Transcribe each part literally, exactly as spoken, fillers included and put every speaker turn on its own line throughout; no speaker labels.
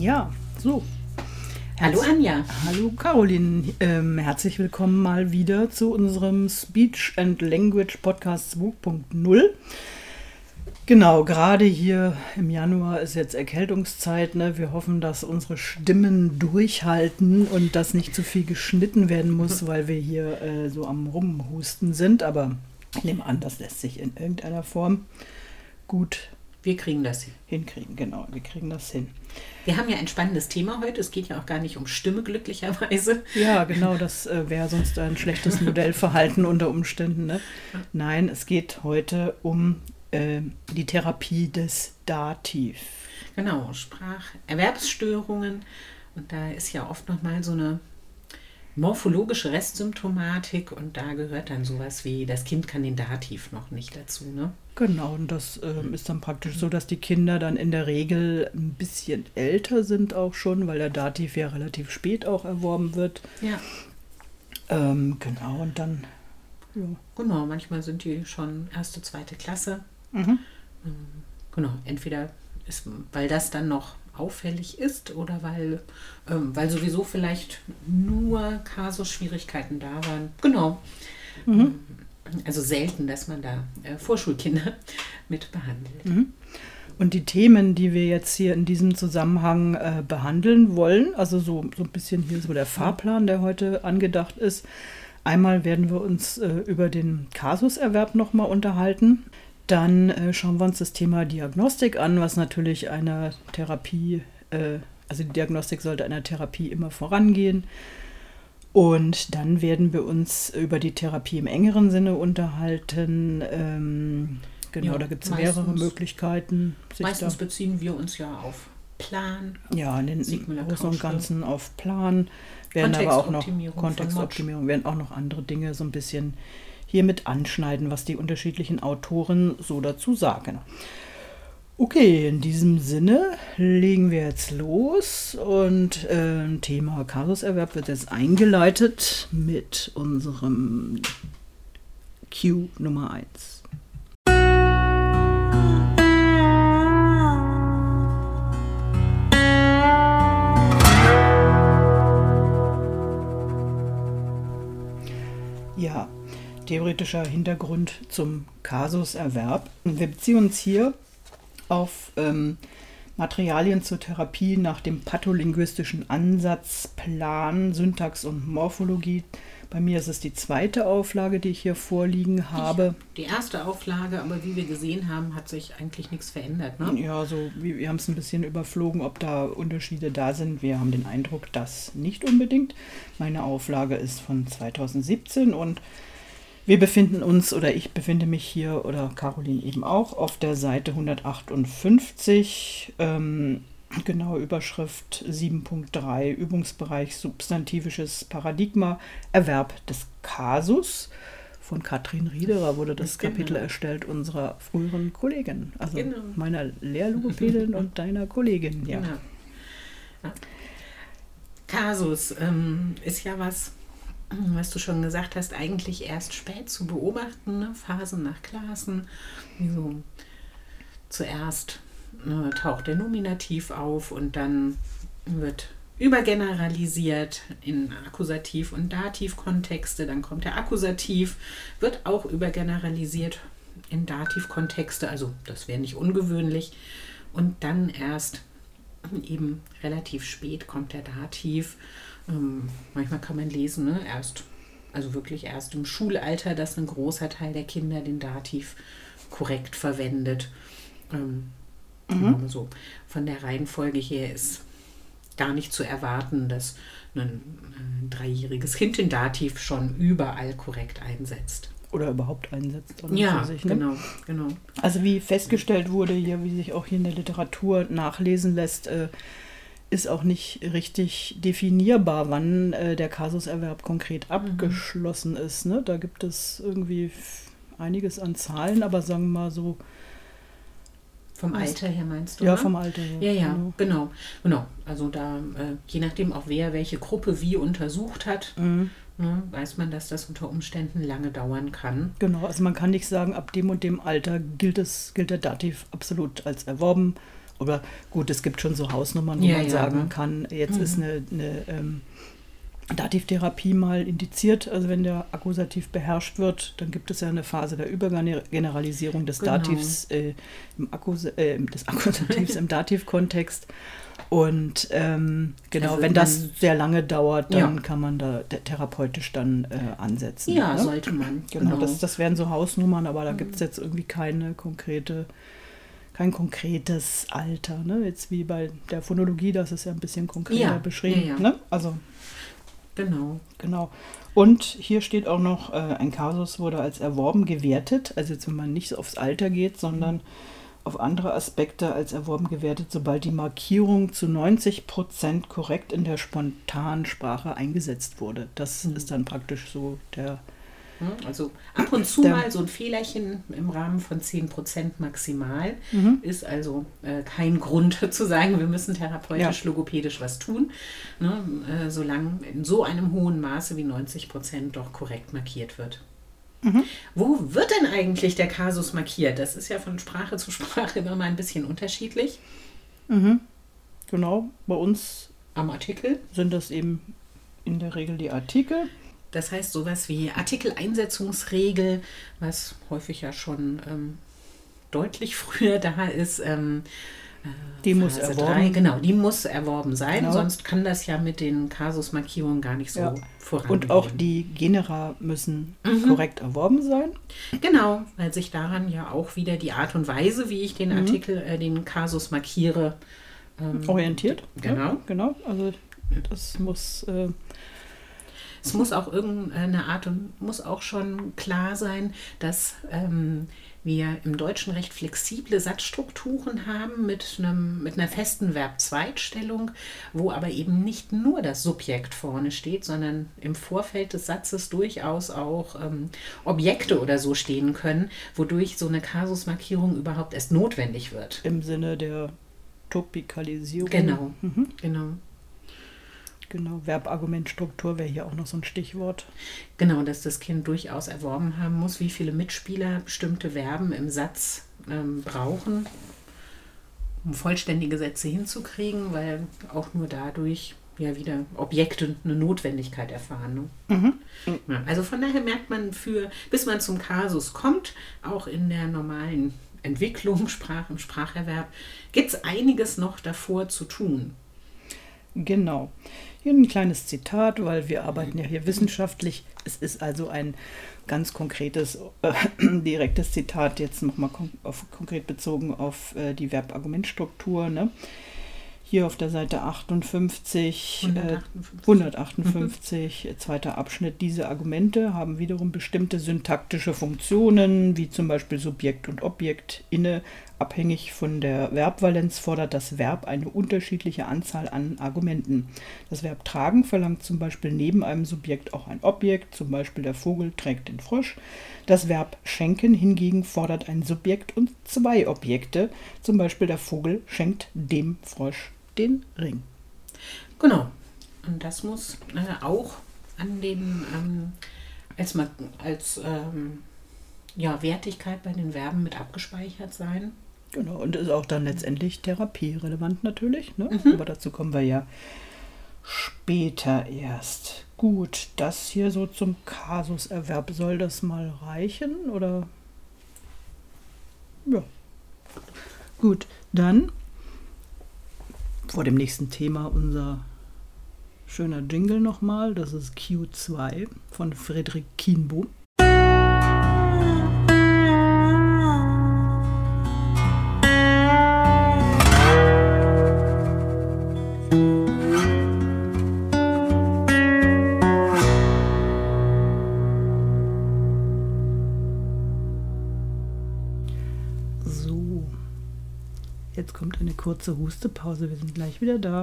Ja, so.
Hallo Anja.
Hallo Caroline. Ähm, herzlich willkommen mal wieder zu unserem Speech and Language Podcast zwei Punkt null. Genau, gerade hier im Januar ist jetzt Erkältungszeit. Ne? Wir hoffen, dass unsere Stimmen durchhalten und dass nicht zu viel geschnitten werden muss, weil wir hier äh, so am Rumhusten sind. Aber ich nehme an, das lässt sich in irgendeiner Form gut
Wir kriegen das hin.
hinkriegen. Genau, wir kriegen das hin.
Wir haben ja ein spannendes Thema heute. Es geht ja auch gar nicht um Stimme, glücklicherweise.
Ja, genau, das äh, wäre sonst ein schlechtes Modellverhalten unter Umständen. Ne? Nein, es geht heute um äh, die Therapie des Dativ.
Genau, Spracherwerbsstörungen. Und da ist ja oft nochmal so eine morphologische Restsymptomatik und da gehört dann sowas wie, das Kind kann den Dativ noch nicht dazu, ne?
Genau, und das ähm, ist dann praktisch so, dass die Kinder dann in der Regel ein bisschen älter sind auch schon, weil der Dativ ja relativ spät auch erworben wird.
Ja.
Ähm, genau, und dann, ja.
Genau, manchmal sind die schon erste, zweite Klasse.
Mhm.
Genau, entweder ist, weil das dann noch auffällig ist oder weil, ähm, weil sowieso vielleicht nur Kasus-Schwierigkeiten da waren. Genau.
Mhm.
Also selten, dass man da äh, Vorschulkinder mit behandelt.
Mhm. Und die Themen, die wir jetzt hier in diesem Zusammenhang äh, behandeln wollen, also so, so ein bisschen hier so der Fahrplan, der heute angedacht ist. Einmal werden wir uns äh, über den Kasuserwerb nochmal unterhalten. Dann äh, schauen wir uns das Thema Diagnostik an, was natürlich einer Therapie, äh, also die Diagnostik sollte einer Therapie immer vorangehen. Und dann werden wir uns über die Therapie im engeren Sinne unterhalten. Ähm, genau,
Ja,
da gibt es
meistens-
mehrere Möglichkeiten. sich
Meistens
da,
beziehen wir uns ja auf Plan.
ja, in den
Sigmüller
Großen und
Kauschel.
Ganzen auf Plan. Werden aber auch noch
Kontextoptimierung von
Kontextoptimierung, werden auch noch andere Dinge so ein bisschen hier mit anschneiden, was die unterschiedlichen Autoren so dazu sagen. Okay, in diesem Sinne legen wir jetzt los und äh, Thema Kasuserwerb wird jetzt eingeleitet mit unserem Cue Nummer eins. Ja, theoretischer Hintergrund zum Kasuserwerb. Wir beziehen uns hier auf ähm, Materialien zur Therapie nach dem patholinguistischen Ansatzplan Syntax und Morphologie. Bei mir ist es die zweite Auflage, die ich hier vorliegen habe.
Die erste Auflage, aber wie wir gesehen haben, hat sich eigentlich nichts verändert, ne?
Ja, so wir, wir haben es ein bisschen überflogen, ob da Unterschiede da sind. Wir haben den Eindruck, dass nicht unbedingt. Meine Auflage ist von zweitausendsiebzehn und wir befinden uns, oder ich befinde mich hier, oder Caroline eben auch, auf der Seite hundertachtundfünfzig, ähm, genaue Überschrift sieben Punkt drei, Übungsbereich substantivisches Paradigma, Erwerb des Kasus. Von Katrin Riederer wurde das
Genau.
Kapitel erstellt, unserer früheren Kollegin, also
Genau.
meiner Lehrlogopädin und deiner Kollegin. Ja.
Genau. Ja. Kasus ähm, ist ja was, was du schon gesagt hast, eigentlich erst spät zu beobachten, ne? Phasen nach Klassen. Wie so zuerst äh, taucht der Nominativ auf und dann wird übergeneralisiert in Akkusativ- und Dativkontexte. Dann kommt der Akkusativ, wird auch übergeneralisiert in Dativkontexte, also das wäre nicht ungewöhnlich. Und dann erst eben relativ spät kommt der Dativ. Ähm, manchmal kann man lesen, ne, erst, also wirklich erst im Schulalter, dass ein großer Teil der Kinder den Dativ korrekt verwendet. Ähm,
Mhm.
so. Von der Reihenfolge her ist gar nicht zu erwarten, dass ein, ein dreijähriges Kind den Dativ schon überall korrekt einsetzt.
Oder überhaupt einsetzt. an und
Ja,
für sich, ne?
genau, genau.
Also wie festgestellt wurde hier, wie sich auch hier in der Literatur nachlesen lässt, äh, ist auch nicht richtig definierbar, wann äh, der Kasuserwerb konkret abgeschlossen ist. Ne? Da gibt es irgendwie f- einiges an Zahlen, aber sagen wir mal so,
Vom
Was?
Alter her meinst du?
ja,
ne?
vom Alter her.
Ja, ja,
Genau.
genau. genau. Also da, äh, je nachdem auch wer welche Gruppe wie untersucht hat,
Mhm.
ne, weiß man, dass das unter Umständen lange dauern kann.
Genau, also man kann nicht sagen, ab dem und dem Alter gilt es, gilt der Dativ absolut als erworben oder gut, es gibt schon so Hausnummern, wo
Ja,
man
ja,
sagen
ne?
kann, jetzt
Mhm.
ist eine, eine ähm, Dativtherapie mal indiziert. Also wenn der Akkusativ beherrscht wird, dann gibt es ja eine Phase der Übergeneralisierung des
Genau.
Dativs äh, im Akkus äh, des Akkusativs im Dativkontext. Und ähm, genau,
Also
wenn das
man-
sehr lange dauert, dann
Ja.
kann man da th- therapeutisch dann äh, ansetzen.
Ja,
ne?
sollte man.
Genau, das, das wären so Hausnummern, aber da gibt es
Mhm.
jetzt irgendwie keine konkrete, kein konkretes Alter. Ne? Jetzt wie bei der Phonologie, das ist ja ein bisschen konkreter
Ja,
beschrieben.
ja, ja.
Ne? Also
Genau.
genau. Und hier steht auch noch, äh, ein Kasus wurde als erworben gewertet. Also jetzt, wenn man nicht aufs Alter geht, sondern auf andere Aspekte als erworben gewertet, sobald die Markierung zu neunzig Prozent korrekt in der Spontansprache eingesetzt wurde. Das
Mhm.
ist dann praktisch so der...
Hm, Also ab und zu
Der-
mal so ein Fehlerchen im Rahmen von zehn Prozent maximal
Mhm.
ist also äh, kein Grund zu sagen, wir müssen therapeutisch, logopädisch was tun, ne, äh, solange in so einem hohen Maße wie neunzig Prozent doch korrekt markiert wird.
Mhm.
Wo wird denn eigentlich der Kasus markiert? Das ist ja von Sprache zu Sprache immer mal ein bisschen unterschiedlich.
Mhm. Genau, bei uns
Am Artikel.
sind das eben in der Regel die Artikel.
Das heißt sowas wie Artikeleinsetzungsregel, was häufig ja schon ähm, deutlich früher da ist. Ähm, äh,
Die muss
Phase
erworben.
drei, genau, die muss erworben sein,
Genau.
sonst kann das ja mit den Kasusmarkierungen gar nicht so
Ja.
vorangehen.
Und auch die Genera müssen
Mhm.
korrekt erworben sein.
Genau, weil sich daran ja auch wieder die Art und Weise, wie ich den
Mhm.
Artikel, äh, den Kasus markiere, ähm,
Orientiert.
Genau.
Ja, genau. Also das muss... Äh,
Es muss auch irgendeine Art und muss auch schon klar sein, dass ähm, wir im Deutschen recht flexible Satzstrukturen haben mit, einem, mit einer festen Verb-Zweitstellung, wo aber eben nicht nur das Subjekt vorne steht, sondern im Vorfeld des Satzes durchaus auch ähm, Objekte oder so stehen können, wodurch so eine Kasusmarkierung überhaupt erst notwendig wird.
im Sinne der Topikalisierung.
Genau,
Mhm.
genau.
Genau, Verbargumentstruktur wäre hier auch noch so ein Stichwort.
Genau, dass das Kind durchaus erworben haben muss, wie viele Mitspieler bestimmte Verben im Satz ähm, brauchen, um vollständige Sätze hinzukriegen, weil auch nur dadurch ja wieder Objekte eine Notwendigkeit erfahren. Ne?
Mhm.
Ja, also von daher merkt man, für, bis man zum Kasus kommt, auch in der normalen Entwicklung, Sprach, im Spracherwerb, gibt es einiges noch davor zu tun.
Genau. Hier ein kleines Zitat, weil wir arbeiten ja hier wissenschaftlich. Es ist also ein ganz konkretes, äh, direktes Zitat, jetzt nochmal kon auf, konkret bezogen auf äh, die Verbargumentstruktur. Ne? Hier auf der Seite achtundfünfzig,
hundertachtundfünfzig.
Äh, hundertachtundfünfzig, äh, zweiter Abschnitt. Diese Argumente haben wiederum bestimmte syntaktische Funktionen, wie zum Beispiel Subjekt und Objekt inne. Abhängig von der Verbvalenz fordert das Verb eine unterschiedliche Anzahl an Argumenten. Das Verb tragen verlangt zum Beispiel neben einem Subjekt auch ein Objekt, zum Beispiel der Vogel trägt den Frosch. Das Verb schenken hingegen fordert ein Subjekt und zwei Objekte, zum Beispiel der Vogel schenkt dem Frosch den Ring.
Genau. Und das muss äh, auch an den, ähm, als, Ma- als ähm, ja, Wertigkeit bei den Verben mit abgespeichert sein.
Genau, und ist auch dann letztendlich therapierelevant natürlich, ne?
Mhm.
Aber dazu kommen wir ja später erst. Gut, das hier so zum Kasuserwerb. Soll das mal reichen oder? Ja. Gut, dann vor dem nächsten Thema unser schöner Jingle nochmal. Das ist Q zwei von Friedrich Kienbohm. So, jetzt kommt eine kurze Hustepause. Wir sind gleich wieder da.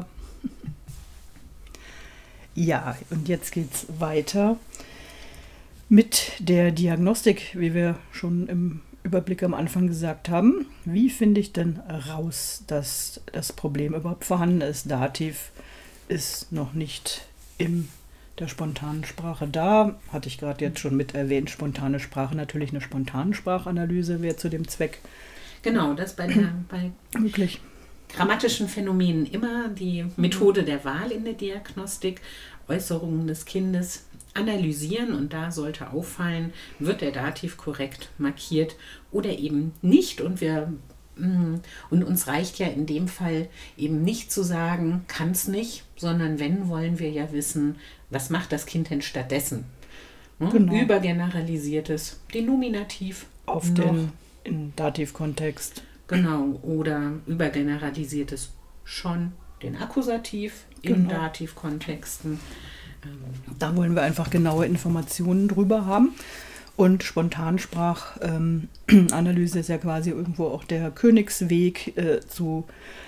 Ja, und jetzt geht's weiter mit der Diagnostik, wie wir schon im Überblick am Anfang gesagt haben. Wie finde ich denn raus, dass das Problem überhaupt vorhanden ist? Dativ ist noch nicht in der spontanen Sprache da. Hatte ich gerade jetzt schon mit erwähnt. Spontane Sprache, natürlich eine spontane Sprachanalyse wäre zu dem Zweck
Genau, das bei der, bei,
möglich.
grammatischen Phänomenen immer die Methode der Wahl in der Diagnostik, Äußerungen des Kindes analysieren und da sollte auffallen, wird der Dativ korrekt markiert oder eben nicht. Und wir und uns reicht ja in dem Fall eben nicht zu sagen, kann es nicht, sondern wenn, wollen wir ja wissen, was macht das Kind denn stattdessen? Ne?
Genau.
Übergeneralisiertes Denominativ
Auf
noch.
den in Dativkontext.
Genau, oder übergeneralisiertes schon, den Akkusativ in
Genau.
Dativkontexten.
Da wollen wir einfach genaue Informationen drüber haben. Und Spontansprachanalyse ähm, ist ja quasi irgendwo auch der Königsweg äh, zu,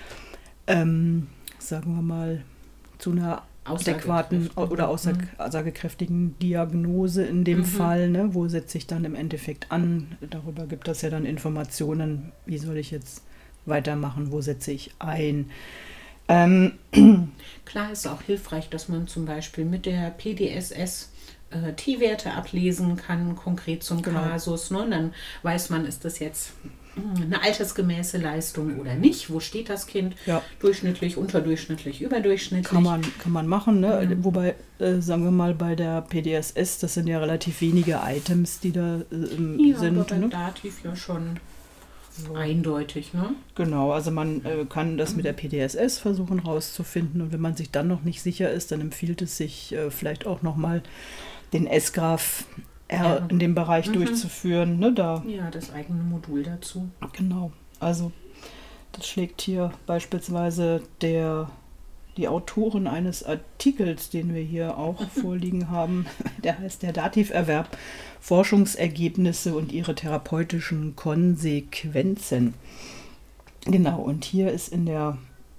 ähm, sagen wir mal, zu einer adäquaten oder aussag- aussagekräftigen Diagnose in dem
Mhm.
Fall. Ne? Wo setze ich dann im Endeffekt an? Darüber gibt es ja dann Informationen. Wie soll ich jetzt weitermachen? Wo setze ich ein? Ähm,
Klar ist auch hilfreich, dass man zum Beispiel mit der P D S S äh, T-Werte ablesen kann, konkret zum
Genau.
Kasus. Ne? Dann weiß man, ist das jetzt mh, eine altersgemäße Leistung oder nicht? Wo steht das Kind?
ja.
Durchschnittlich, unterdurchschnittlich, überdurchschnittlich?
Kann man, kann man machen, ne?
Ja.
Wobei, äh, sagen wir mal, bei der P D S S, das sind ja relativ wenige Items, die da ähm,
Ja, aber
sind.
beim
Ne?
Dativ ja schon eindeutig. Ne?
Genau, also man äh, kann das mit der P D S S versuchen rauszufinden und wenn man sich dann noch nicht sicher ist, dann empfiehlt es sich äh, vielleicht auch nochmal den S Graph R
Ja.
in dem Bereich
Mhm.
durchzuführen. Ne? Da,
Ja, das eigene Modul dazu.
genau, also das schlägt hier beispielsweise der, die Autorin eines Artikels, den wir hier auch vorliegen haben, der heißt der Dativerwerb, Forschungsergebnisse und ihre therapeutischen Konsequenzen. Genau, und hier ist in der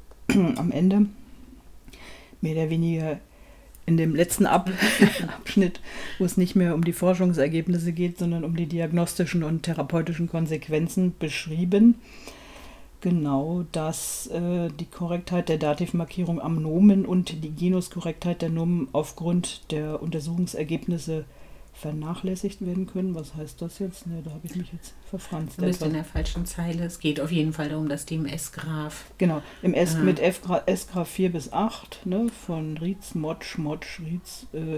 am Ende mehr oder weniger in dem letzten Ab Abschnitt, wo es nicht mehr um die Forschungsergebnisse geht, sondern um die diagnostischen und therapeutischen Konsequenzen beschrieben. Genau, dass äh, die Korrektheit der Dativmarkierung am Nomen und die Genuskorrektheit der Nomen aufgrund der Untersuchungsergebnisse vernachlässigt werden können. Was heißt das jetzt? Ne, da habe ich mich jetzt verfranst.
Du bist
etwas.
in der falschen Zeile. Es geht auf jeden Fall darum, dass die im S-Graph.
Genau, im S,
Ah.
mit F S-Graph vier bis acht, ne, von Rietz, Motsch, Motsch, Rietz, äh,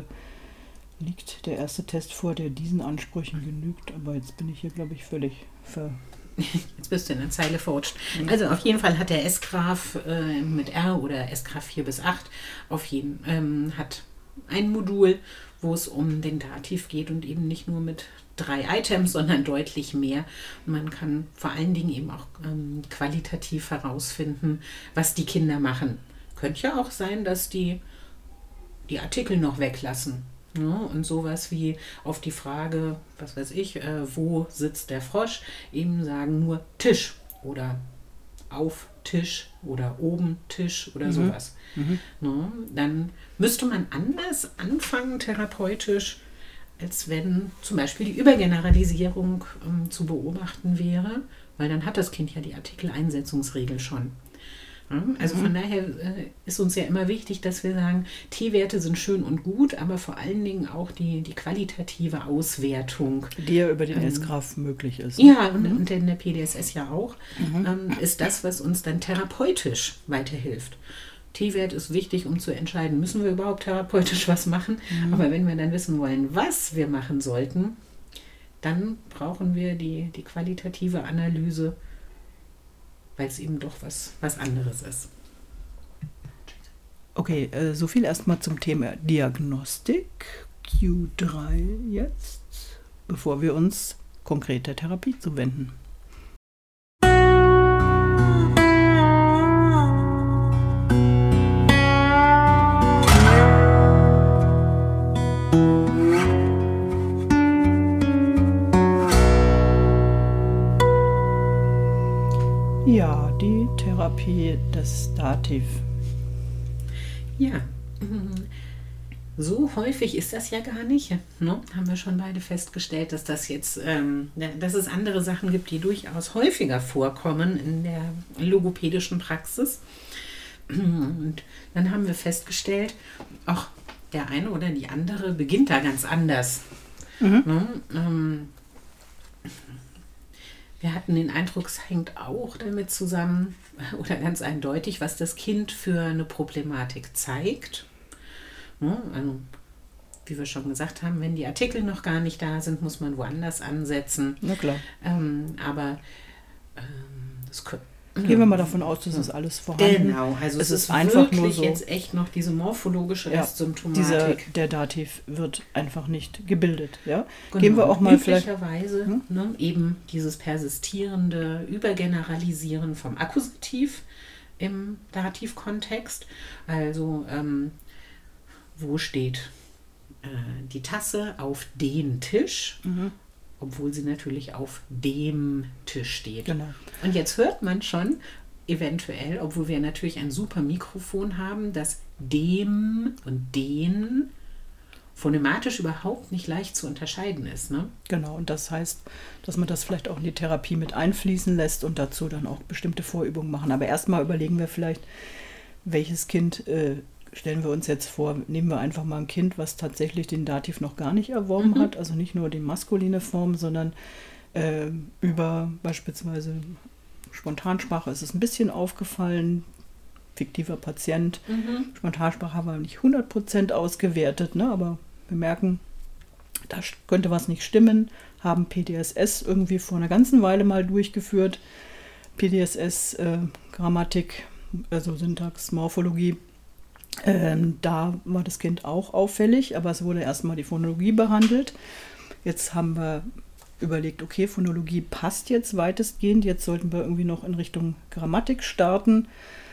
liegt der erste Test vor, der diesen Ansprüchen genügt. Aber jetzt bin ich hier, glaube ich, völlig ver...
Jetzt bist du in der Zeile verrutscht.
Mhm.
Also auf jeden Fall hat der S-Graph äh, mit R oder S-Graph vier bis acht auf jeden ähm, hat ein Modul, wo es um den Dativ geht und eben nicht nur mit drei Items, sondern deutlich mehr. Und man kann vor allen Dingen eben auch ähm, qualitativ herausfinden, was die Kinder machen. Könnte ja auch sein, dass die die Artikel noch weglassen. Ja, und sowas wie auf die Frage, was weiß ich, äh, wo sitzt der Frosch, eben sagen nur Tisch oder auf Tisch oder oben Tisch oder
Mhm.
sowas.
Mhm.
Ne? Dann müsste man anders anfangen therapeutisch, als wenn zum Beispiel die Übergeneralisierung ähm, zu beobachten wäre, weil dann hat das Kind ja die Artikeleinsetzungsregel schon. Ja, also von daher äh, ist uns ja immer wichtig, dass wir sagen, T-Werte sind schön und gut, aber vor allen Dingen auch die, die qualitative Auswertung.
Die ja über den
Ähm,
S-Graph möglich ist.
Ja, und,
Mhm.
und in der P D S S ja auch,
Mhm.
ähm, ist das, was uns dann therapeutisch weiterhilft. T-Wert ist wichtig, um zu entscheiden, müssen wir überhaupt therapeutisch was machen.
Mhm.
Aber wenn wir dann wissen wollen, was wir machen sollten, dann brauchen wir die, die qualitative Analyse, weil es eben doch was, was anderes ist.
Okay, äh, so viel erstmal zum Thema Diagnostik. Q drei jetzt, bevor wir uns konkret der Therapie zuwenden. Ja, die Therapie des Dativ.
Ja, so häufig ist das ja gar nicht. Ne? Haben wir schon beide festgestellt, dass das jetzt, ähm, dass es andere Sachen gibt, die durchaus häufiger vorkommen in der logopädischen Praxis. Und dann haben wir festgestellt, auch der eine oder die andere beginnt da ganz anders.
Mhm.
Ne? Ähm, Wir hatten den Eindruck, es hängt auch damit zusammen oder ganz eindeutig, was das Kind für eine Problematik zeigt. Ja, also, wie wir schon gesagt haben, wenn die Artikel noch gar nicht da sind, muss man woanders ansetzen.
Na klar.
Ähm, aber ähm, das könnte.
Gehen wir mal davon aus, dass es ja. alles vorhanden.
Genau, also es,
es
ist,
ist einfach nur so,
jetzt echt noch diese morphologische
ja,
Restsymptomatik.
Dieser, der Dativ wird einfach nicht gebildet. Ja?
Genau.
Gehen wir auch mal
Üblicherweise
vielleicht, hm?
ne, eben dieses persistierende Übergeneralisieren vom Akkusativ im Dativkontext. Also ähm, wo steht äh, die Tasse auf den Tisch? Mhm. Obwohl sie natürlich auf dem Tisch steht.
Genau.
Und jetzt hört man schon, eventuell, obwohl wir natürlich ein super Mikrofon haben, dass dem und den phonetisch überhaupt nicht leicht zu unterscheiden ist. Ne?
Genau, und das heißt, dass man das vielleicht auch in die Therapie mit einfließen lässt und dazu dann auch bestimmte Vorübungen machen. Aber erstmal überlegen wir vielleicht, welches Kind äh, stellen wir uns jetzt vor, nehmen wir einfach mal ein Kind, was tatsächlich den Dativ noch gar nicht erworben mhm. hat, also nicht nur die maskuline Form, sondern äh, über beispielsweise Spontansprache ist es ein bisschen aufgefallen, fiktiver Patient, mhm. Spontansprache haben wir nicht hundert Prozent ausgewertet, ne, aber wir merken, da könnte was nicht stimmen, haben P D S S irgendwie vor einer ganzen Weile mal durchgeführt, P D S S, äh, Grammatik, also Syntax, Morphologie. Ähm, da war das Kind auch auffällig, aber es wurde erstmal die Phonologie behandelt. Jetzt haben wir überlegt, okay, Phonologie passt jetzt weitestgehend, jetzt sollten wir irgendwie noch in Richtung Grammatik starten.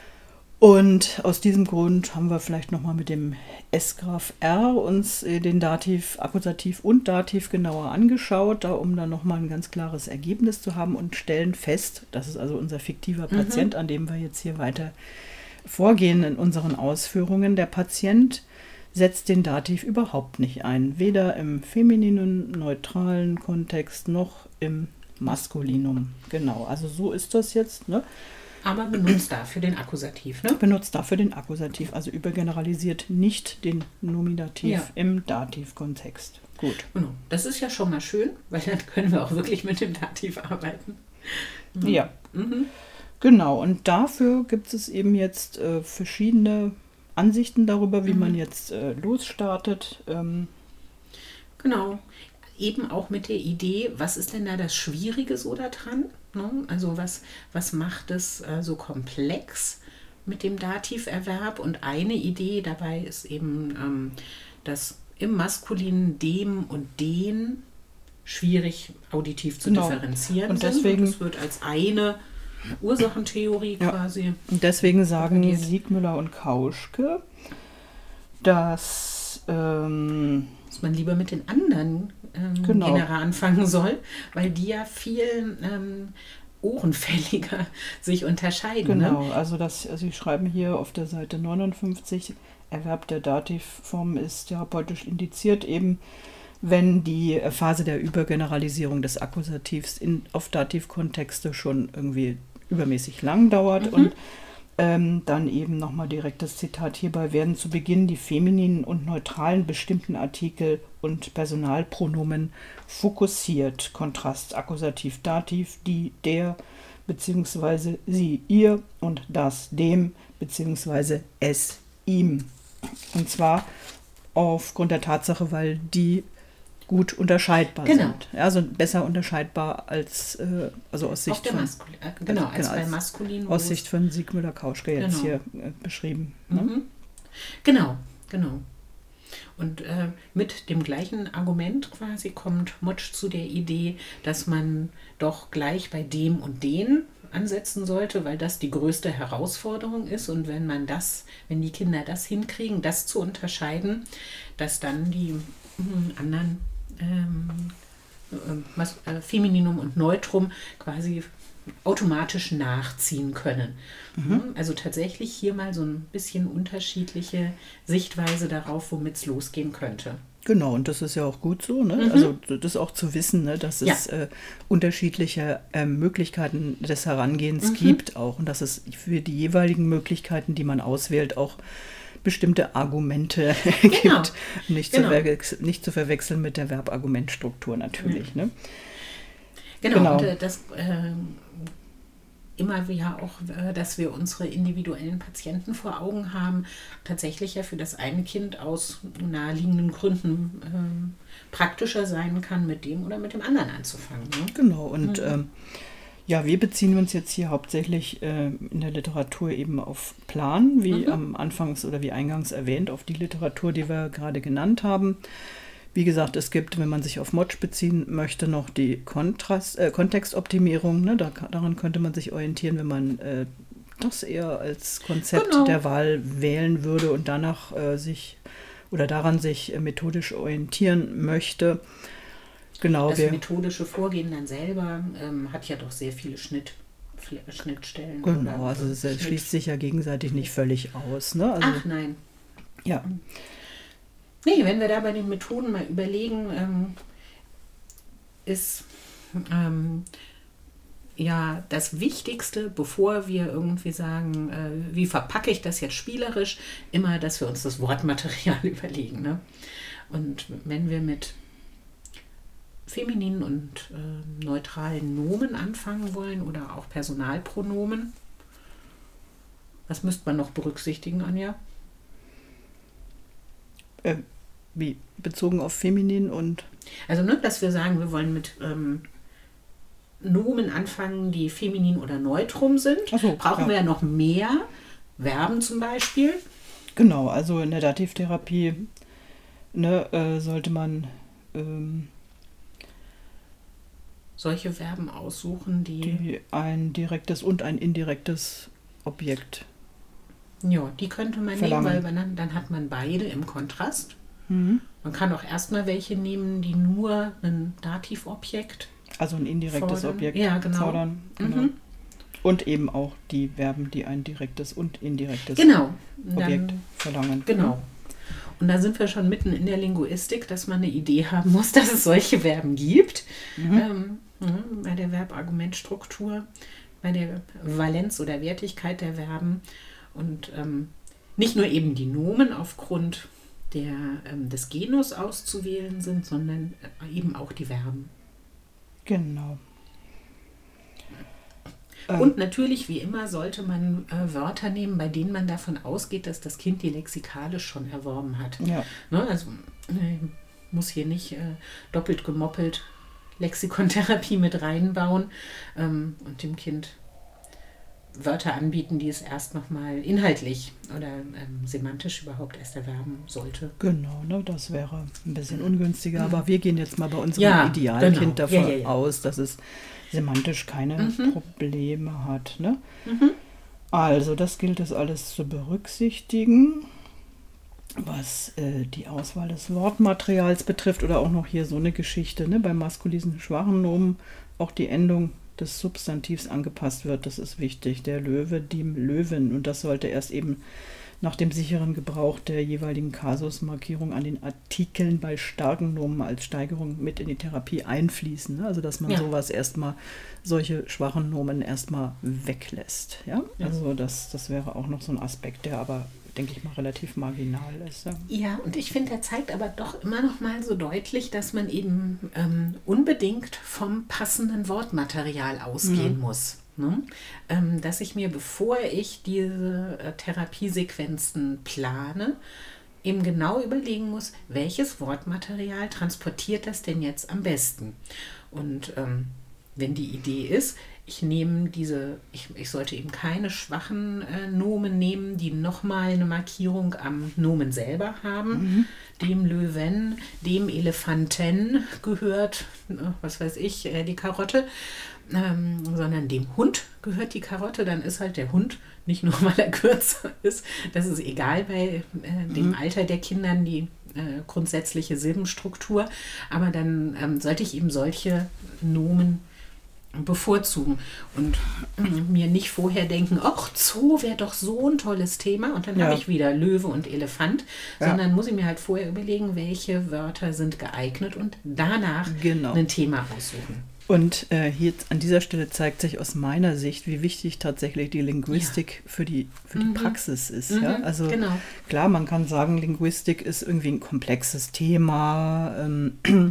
Und aus diesem Grund haben wir vielleicht nochmal mit dem S-Graph R uns äh, den Dativ, Akkusativ und Dativ genauer angeschaut, da, um dann nochmal ein ganz klares Ergebnis zu haben und stellen fest, das ist also unser fiktiver mhm. Patient, an dem wir jetzt hier weiter vorgehen in unseren Ausführungen. Der Patient setzt den Dativ überhaupt nicht ein, weder im femininen, neutralen Kontext noch im Maskulinum. Genau, also so ist das jetzt. Ne?
Aber benutzt dafür den Akkusativ, ne?
Benutzt dafür den Akkusativ, also übergeneralisiert nicht den Nominativ ja. im Dativkontext. Gut.
Genau. Das ist ja schon mal schön, weil dann können wir auch wirklich mit dem Dativ arbeiten.
Mhm. Ja. Mhm. Genau, und dafür gibt es eben jetzt äh, verschiedene Ansichten darüber, wie mhm. man jetzt äh, losstartet. Ähm.
Genau, eben auch mit der Idee, was ist denn da das Schwierige so daran? Ne? Also was, was macht es äh, so komplex mit dem Dativerwerb? Und eine Idee dabei ist eben, ähm, dass im Maskulinen dem und den schwierig auditiv zu genau. differenzieren
und deswegen
sind. Und das wird als eine Ursachentheorie
ja.
quasi.
Und deswegen sagen Siegmüller und Kauschke, dass, ähm,
dass man lieber mit den anderen ähm,
genau.
Genera anfangen soll, weil die ja viel ähm, ohrenfälliger sich unterscheiden.
Genau,
ne?
also, das, also Sie schreiben hier auf der Seite neunundfünfzig, Erwerb der Dativform ist therapeutisch indiziert, eben wenn die Phase der Übergeneralisierung des Akkusativs in, auf Dativkontexte schon irgendwie übermäßig lang dauert. Mhm. Und ähm, dann eben nochmal direktes Zitat: Hierbei werden zu Beginn die femininen und neutralen bestimmten Artikel und Personalpronomen fokussiert. Kontrast Akkusativ, Dativ, die, der, beziehungsweise sie, ihr und das, dem, beziehungsweise es, ihm. Und zwar aufgrund der Tatsache, weil die gut unterscheidbar
genau.
sind. Ja, also besser unterscheidbar als äh, also aus Sicht von
Maskul- äh, genau, als, genau, als bei Maskulin.
Aus Sicht von Siegmüller Kauschke jetzt genau. hier äh, beschrieben. Ne?
Mhm. Genau, genau. Und äh, mit dem gleichen Argument quasi kommt Motsch zu der Idee, dass man doch gleich bei dem und den ansetzen sollte, weil das die größte Herausforderung ist. Und wenn man das, wenn die Kinder das hinkriegen, das zu unterscheiden, dass dann die mh, anderen ähm, äh, Femininum und Neutrum quasi automatisch nachziehen können. Mhm. Also tatsächlich hier mal so ein bisschen unterschiedliche Sichtweise darauf, womit es losgehen könnte.
Genau, und das ist ja auch gut so, ne? Mhm. Also das auch zu wissen, ne? Dass es ja. äh, unterschiedliche äh, Möglichkeiten des Herangehens mhm. gibt auch und dass es für die jeweiligen Möglichkeiten, die man auswählt, auch bestimmte Argumente gibt, genau. nicht, genau. Zu verwechseln, nicht zu verwechseln mit der Verbargumentstruktur natürlich. Mhm. Ne?
Genau,
Genau.
und äh, das äh, immer wieder auch, äh, dass wir unsere individuellen Patienten vor Augen haben, tatsächlich ja für das eine Kind aus naheliegenden Gründen ähm, praktischer sein kann, mit dem oder mit dem anderen anzufangen. Ne?
Genau, und
Mhm.
ähm, ja, wir beziehen uns jetzt hier hauptsächlich äh, in der Literatur eben auf Plan, wie
Mhm.
am Anfangs oder wie eingangs erwähnt, auf die Literatur, die wir gerade genannt haben. Wie gesagt, es gibt, wenn man sich auf Motsch beziehen möchte, noch die Kontrast, äh, Kontextoptimierung. Ne? Da, daran könnte man sich orientieren, wenn man äh, das eher als Konzept
Genau.
der Wahl wählen würde und danach äh, sich oder daran sich äh, methodisch orientieren möchte. Genau,
Das
wir,
methodische Vorgehen dann selber ähm, hat ja doch sehr viele Schnitt, Schnittstellen.
genau,
Oder,
also
äh,
es äh,
Schnitt-
schließt sich ja gegenseitig nicht völlig aus. Ne? Also,
Ach nein.
ja,
Nee, wenn wir da bei den Methoden mal überlegen, ähm, ist ähm, ja das Wichtigste, bevor wir irgendwie sagen, äh, wie verpacke ich das jetzt spielerisch, immer, dass wir uns das Wortmaterial überlegen. Ne? Und wenn wir mit femininen und äh, neutralen Nomen anfangen wollen oder auch Personalpronomen, was müsste man noch berücksichtigen, Anja?
äh, wie bezogen auf feminin und
Also, ne, dass wir sagen, wir wollen mit ähm, Nomen anfangen, die feminin oder neutrum sind.
Ach so,
Brauchen
ja.
wir ja noch mehr Verben zum Beispiel.
genau, also in der Dativtherapie ne, äh, sollte man ähm,
Solche Verben aussuchen, die,
die ein direktes und ein indirektes Objekt.
ja, die könnte man
Verlangen.
nehmen, weil dann, dann hat man beide im Kontrast.
Mhm.
Man kann auch erstmal welche nehmen, die nur ein Dativobjekt
Also ein indirektes
fordern.
Objekt
Ja, genau.
fordern. Genau.
Mhm.
Und eben auch die Verben, die ein direktes und indirektes
Genau.
Objekt
Dann,
verlangen.
genau. Und da sind wir schon mitten in der Linguistik, dass man eine Idee haben muss, dass es solche Verben gibt.
Mhm.
Ähm, ja, bei der Verbargumentstruktur, bei der Valenz oder Wertigkeit der Verben. Und ähm, nicht nur eben die Nomen aufgrund der, ähm, des Genus auszuwählen sind, sondern äh, eben auch die Verben.
Genau. Ähm,
Und natürlich, wie immer, sollte man äh, Wörter nehmen, bei denen man davon ausgeht, dass das Kind die lexikalisch schon erworben hat.
ja.
Ne, also äh, muss hier nicht äh, doppelt gemoppelt Lexikontherapie mit reinbauen ähm, und dem Kind Wörter anbieten, die es erst nochmal inhaltlich oder ähm, semantisch überhaupt erst erwerben sollte.
Genau, ne, das wäre ein bisschen ungünstiger, aber wir gehen jetzt mal bei unserem
Ja,
Idealkind
genau.
davon
Ja, ja, ja.
aus, dass es semantisch keine
Mhm.
Probleme hat. Ne?
Mhm.
Also, das gilt es alles zu berücksichtigen, was äh, die Auswahl des Wortmaterials betrifft oder auch noch hier so eine Geschichte, ne? Beim maskulinen schwachen Nomen auch die Endung des Substantivs angepasst wird, das ist wichtig. Der Löwe, die Löwin, und das sollte erst eben nach dem sicheren Gebrauch der jeweiligen Kasusmarkierung an den Artikeln bei starken Nomen als Steigerung mit in die Therapie einfließen. Ne? Also dass man
Ja.
sowas erstmal, solche schwachen Nomen erstmal weglässt. Ja?
Ja.
Also das, das wäre auch noch so ein Aspekt, der aber, denke ich mal, relativ marginal ist. Ja?
Ja, und ich finde, der zeigt aber doch immer noch mal so deutlich, dass man eben ähm, unbedingt vom passenden Wortmaterial ausgehen
Mhm.
muss. Ne? Ähm, dass ich mir, bevor ich diese äh, Therapiesequenzen plane, eben genau überlegen muss, welches Wortmaterial transportiert das denn jetzt am besten. Und ähm, wenn die Idee ist, ich nehme diese, ich, ich sollte eben keine schwachen äh, Nomen nehmen, die nochmal eine Markierung am Nomen selber haben.
Mhm.
Dem Löwen, dem Elefanten gehört, äh, was weiß ich, äh, die Karotte, ähm, sondern dem Hund gehört die Karotte. Dann ist halt der Hund, nicht nur weil er kürzer ist, das ist egal bei äh, dem
Mhm.
Alter der Kinder, die äh, grundsätzliche Silbenstruktur, aber dann ähm, sollte ich eben solche Nomen bevorzugen und mm, mir nicht vorher denken, ach, Zoo wäre doch so ein tolles Thema und dann
Ja.
habe ich wieder Löwe und Elefant,
Ja.
sondern muss ich mir halt vorher überlegen, welche Wörter sind geeignet und danach
Genau.
ein Thema aussuchen.
Und äh, hier an dieser Stelle zeigt sich aus meiner Sicht, wie wichtig tatsächlich die Linguistik für die, für die
Mhm.
Praxis ist.
Mhm,
Ja? Also
genau.
klar, man kann sagen, Linguistik ist irgendwie ein komplexes Thema. Ähm,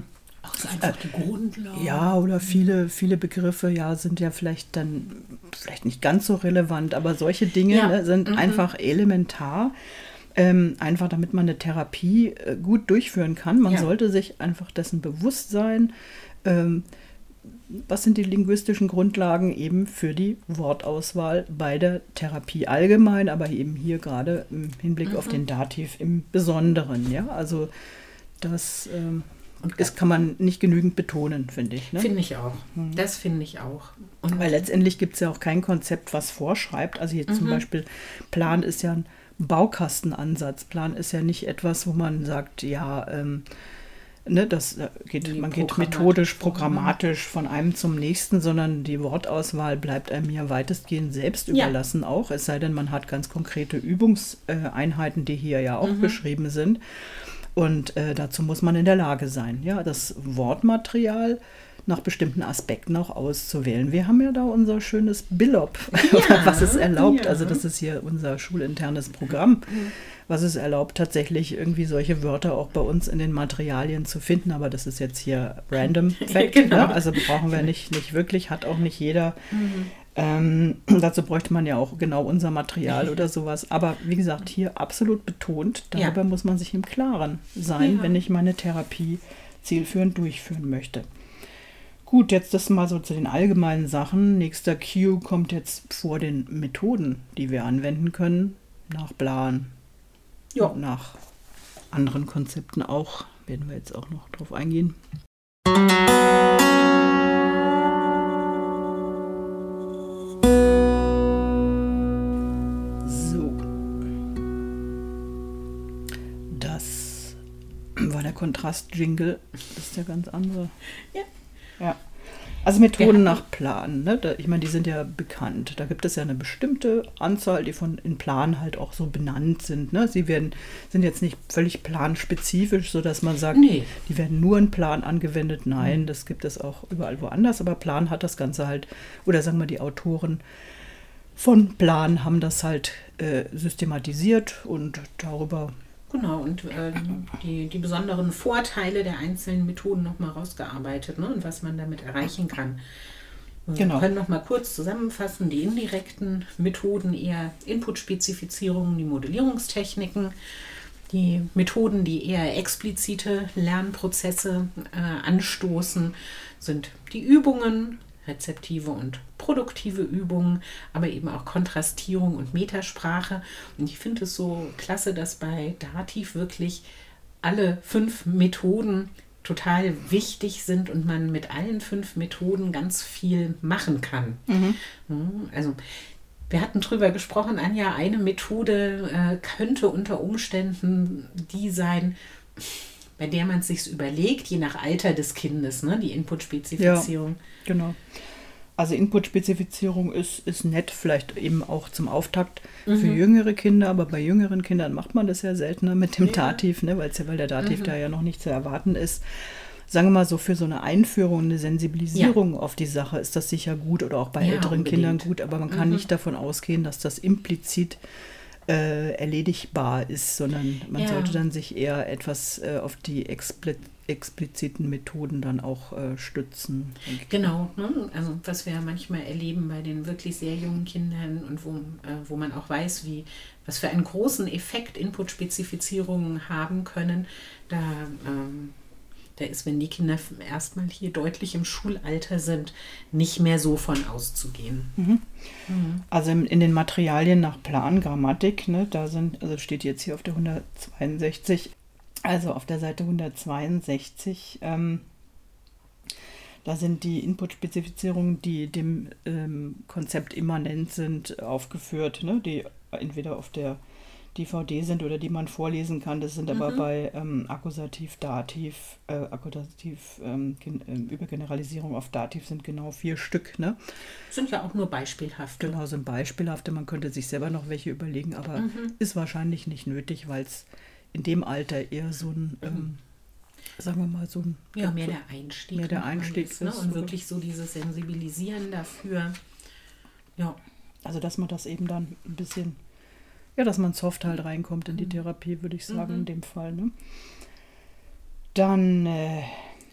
Ach, ist einfach die Grundlage.
Ja, oder viele, viele Begriffe ja, sind ja vielleicht dann vielleicht nicht ganz so relevant, aber solche Dinge
Ja.
ne, sind
Mhm.
einfach elementar, ähm, einfach damit man eine Therapie äh, gut durchführen kann. Man
Ja.
sollte sich einfach dessen bewusst sein, ähm, was sind die linguistischen Grundlagen eben für die Wortauswahl bei der Therapie allgemein, aber eben hier gerade im Hinblick
Mhm.
auf den Dativ im Besonderen. Ja, also das ähm,
Und
ist, kann man nicht genügend betonen, finde ich. Ne?
Finde ich auch. Das finde ich auch. Und
Weil letztendlich gibt es ja auch kein Konzept, was vorschreibt. Also jetzt zum Beispiel Plan ist ja ein Baukastenansatz. Plan ist ja nicht etwas, wo man sagt, ja, ähm, ne, das äh, geht,
Nee,
man geht
programmatisch
methodisch,
vor, ne?
programmatisch von einem zum nächsten, sondern die Wortauswahl bleibt einem ja weitestgehend selbst
Ja.
überlassen auch. Es sei denn, man hat ganz konkrete Übungseinheiten, die hier ja auch beschrieben sind. Und äh, dazu muss man in der Lage sein, ja, das Wortmaterial nach bestimmten Aspekten auch auszuwählen. Wir haben ja da unser schönes Billop,
Ja,
was es erlaubt.
ja.
Also das ist hier unser schulinternes Programm, was es erlaubt, tatsächlich irgendwie solche Wörter auch bei uns in den Materialien zu finden. Aber das ist jetzt hier random Fact.
Genau.
Ne? Also brauchen wir nicht, nicht wirklich, hat auch nicht jeder. Ähm, dazu bräuchte man ja auch genau unser Material oder sowas. Aber wie gesagt, hier absolut betont, darüber
Ja.
muss man sich im Klaren sein,
Ja.
wenn ich meine Therapie zielführend durchführen möchte. Gut, jetzt das mal so zu den allgemeinen Sachen. Nächster Cue kommt jetzt vor den Methoden, die wir anwenden können, nach Plan,
Ja.
und nach anderen Konzepten auch. Werden wir jetzt auch noch drauf eingehen. So. Das war der Kontrast-Jingle. Das ist der ganz andere.
Ja.
Ja. Also Methoden
Ja.
nach Plan, ne? Da, ich meine, die sind ja bekannt. Da gibt es ja eine bestimmte Anzahl, die von in Plan halt auch so benannt sind. Ne? Sie werden, sind jetzt nicht völlig planspezifisch, sodass man sagt,
Nee.
die werden nur in Plan angewendet. Nein, das gibt es auch überall woanders. Aber Plan hat das Ganze halt, oder sagen wir die Autoren von Plan haben das halt äh, systematisiert und darüber.
Genau, und äh, die, die besonderen Vorteile der einzelnen Methoden nochmal rausgearbeitet, ne, und was man damit erreichen kann. Wir
Genau.
können nochmal kurz zusammenfassen, die indirekten Methoden eher Input-Spezifizierungen, die Modellierungstechniken, die Methoden, die eher explizite Lernprozesse äh, anstoßen, sind die Übungen, rezeptive und produktive Übungen, aber eben auch Kontrastierung und Metasprache. Und ich finde es so klasse, dass bei Dativ wirklich alle fünf Methoden total wichtig sind und man mit allen fünf Methoden ganz viel machen kann. Mhm. Also wir hatten drüber gesprochen, Anja, eine Methode äh, könnte unter Umständen die sein, bei der man es sich überlegt, je nach Alter des Kindes, ne, die Input-Spezifizierung.
Ja, genau. Also Input-Spezifizierung ist, ist nett, vielleicht eben auch zum Auftakt für jüngere Kinder, aber bei jüngeren Kindern macht man das ja seltener mit dem
Ja.
Dativ, ne, weil's ja, weil der Dativ da ja noch nicht zu erwarten ist. Sagen wir mal so, für so eine Einführung, eine Sensibilisierung auf die Sache ist das sicher gut oder auch bei
Ja,
älteren
unbedingt.
Kindern gut, aber man kann nicht davon ausgehen, dass das implizit äh, erledigbar ist, sondern man
Ja.
sollte dann sich eher etwas äh, auf die expli expliziten Methoden dann auch äh, stützen.
Genau, ne? Also was wir manchmal erleben bei den wirklich sehr jungen Kindern und wo, äh, wo man auch weiß, wie, was für einen großen Effekt Input-Spezifizierungen haben können, da, ähm, da ist, wenn die Kinder erstmal hier deutlich im Schulalter sind, nicht mehr so von auszugehen.
Mhm. Also in, in den Materialien nach Plan, Grammatik, ne, da sind, also steht jetzt hier auf der hundertzweiundsechzig, also auf der Seite hundertzweiundsechzig, ähm, da sind die Input-Spezifizierungen, die dem ähm, Konzept immanent sind, aufgeführt, ne, die entweder auf der D V D sind oder die man vorlesen kann. Das sind aber bei ähm, Akkusativ, Dativ, äh, Akkusativ, ähm, gen, äh, Übergeneralisierung auf Dativ sind genau vier Stück, ne?
Sind ja auch nur beispielhaft.
Genau, sind beispielhafte. Man könnte sich selber noch welche überlegen, aber ist wahrscheinlich nicht nötig, weil es in dem Alter eher so ein, ähm, sagen wir mal, so ein...
Ja, mehr der Einstieg.
Mehr der
nochmal
Einstieg
ist, ne?
ist,
Und
oder?
wirklich so dieses Sensibilisieren dafür. Ja,
Also, dass man das eben dann ein bisschen... Ja, dass man soft halt reinkommt in die Therapie, würde ich sagen, in dem Fall. Ne? Dann... Äh,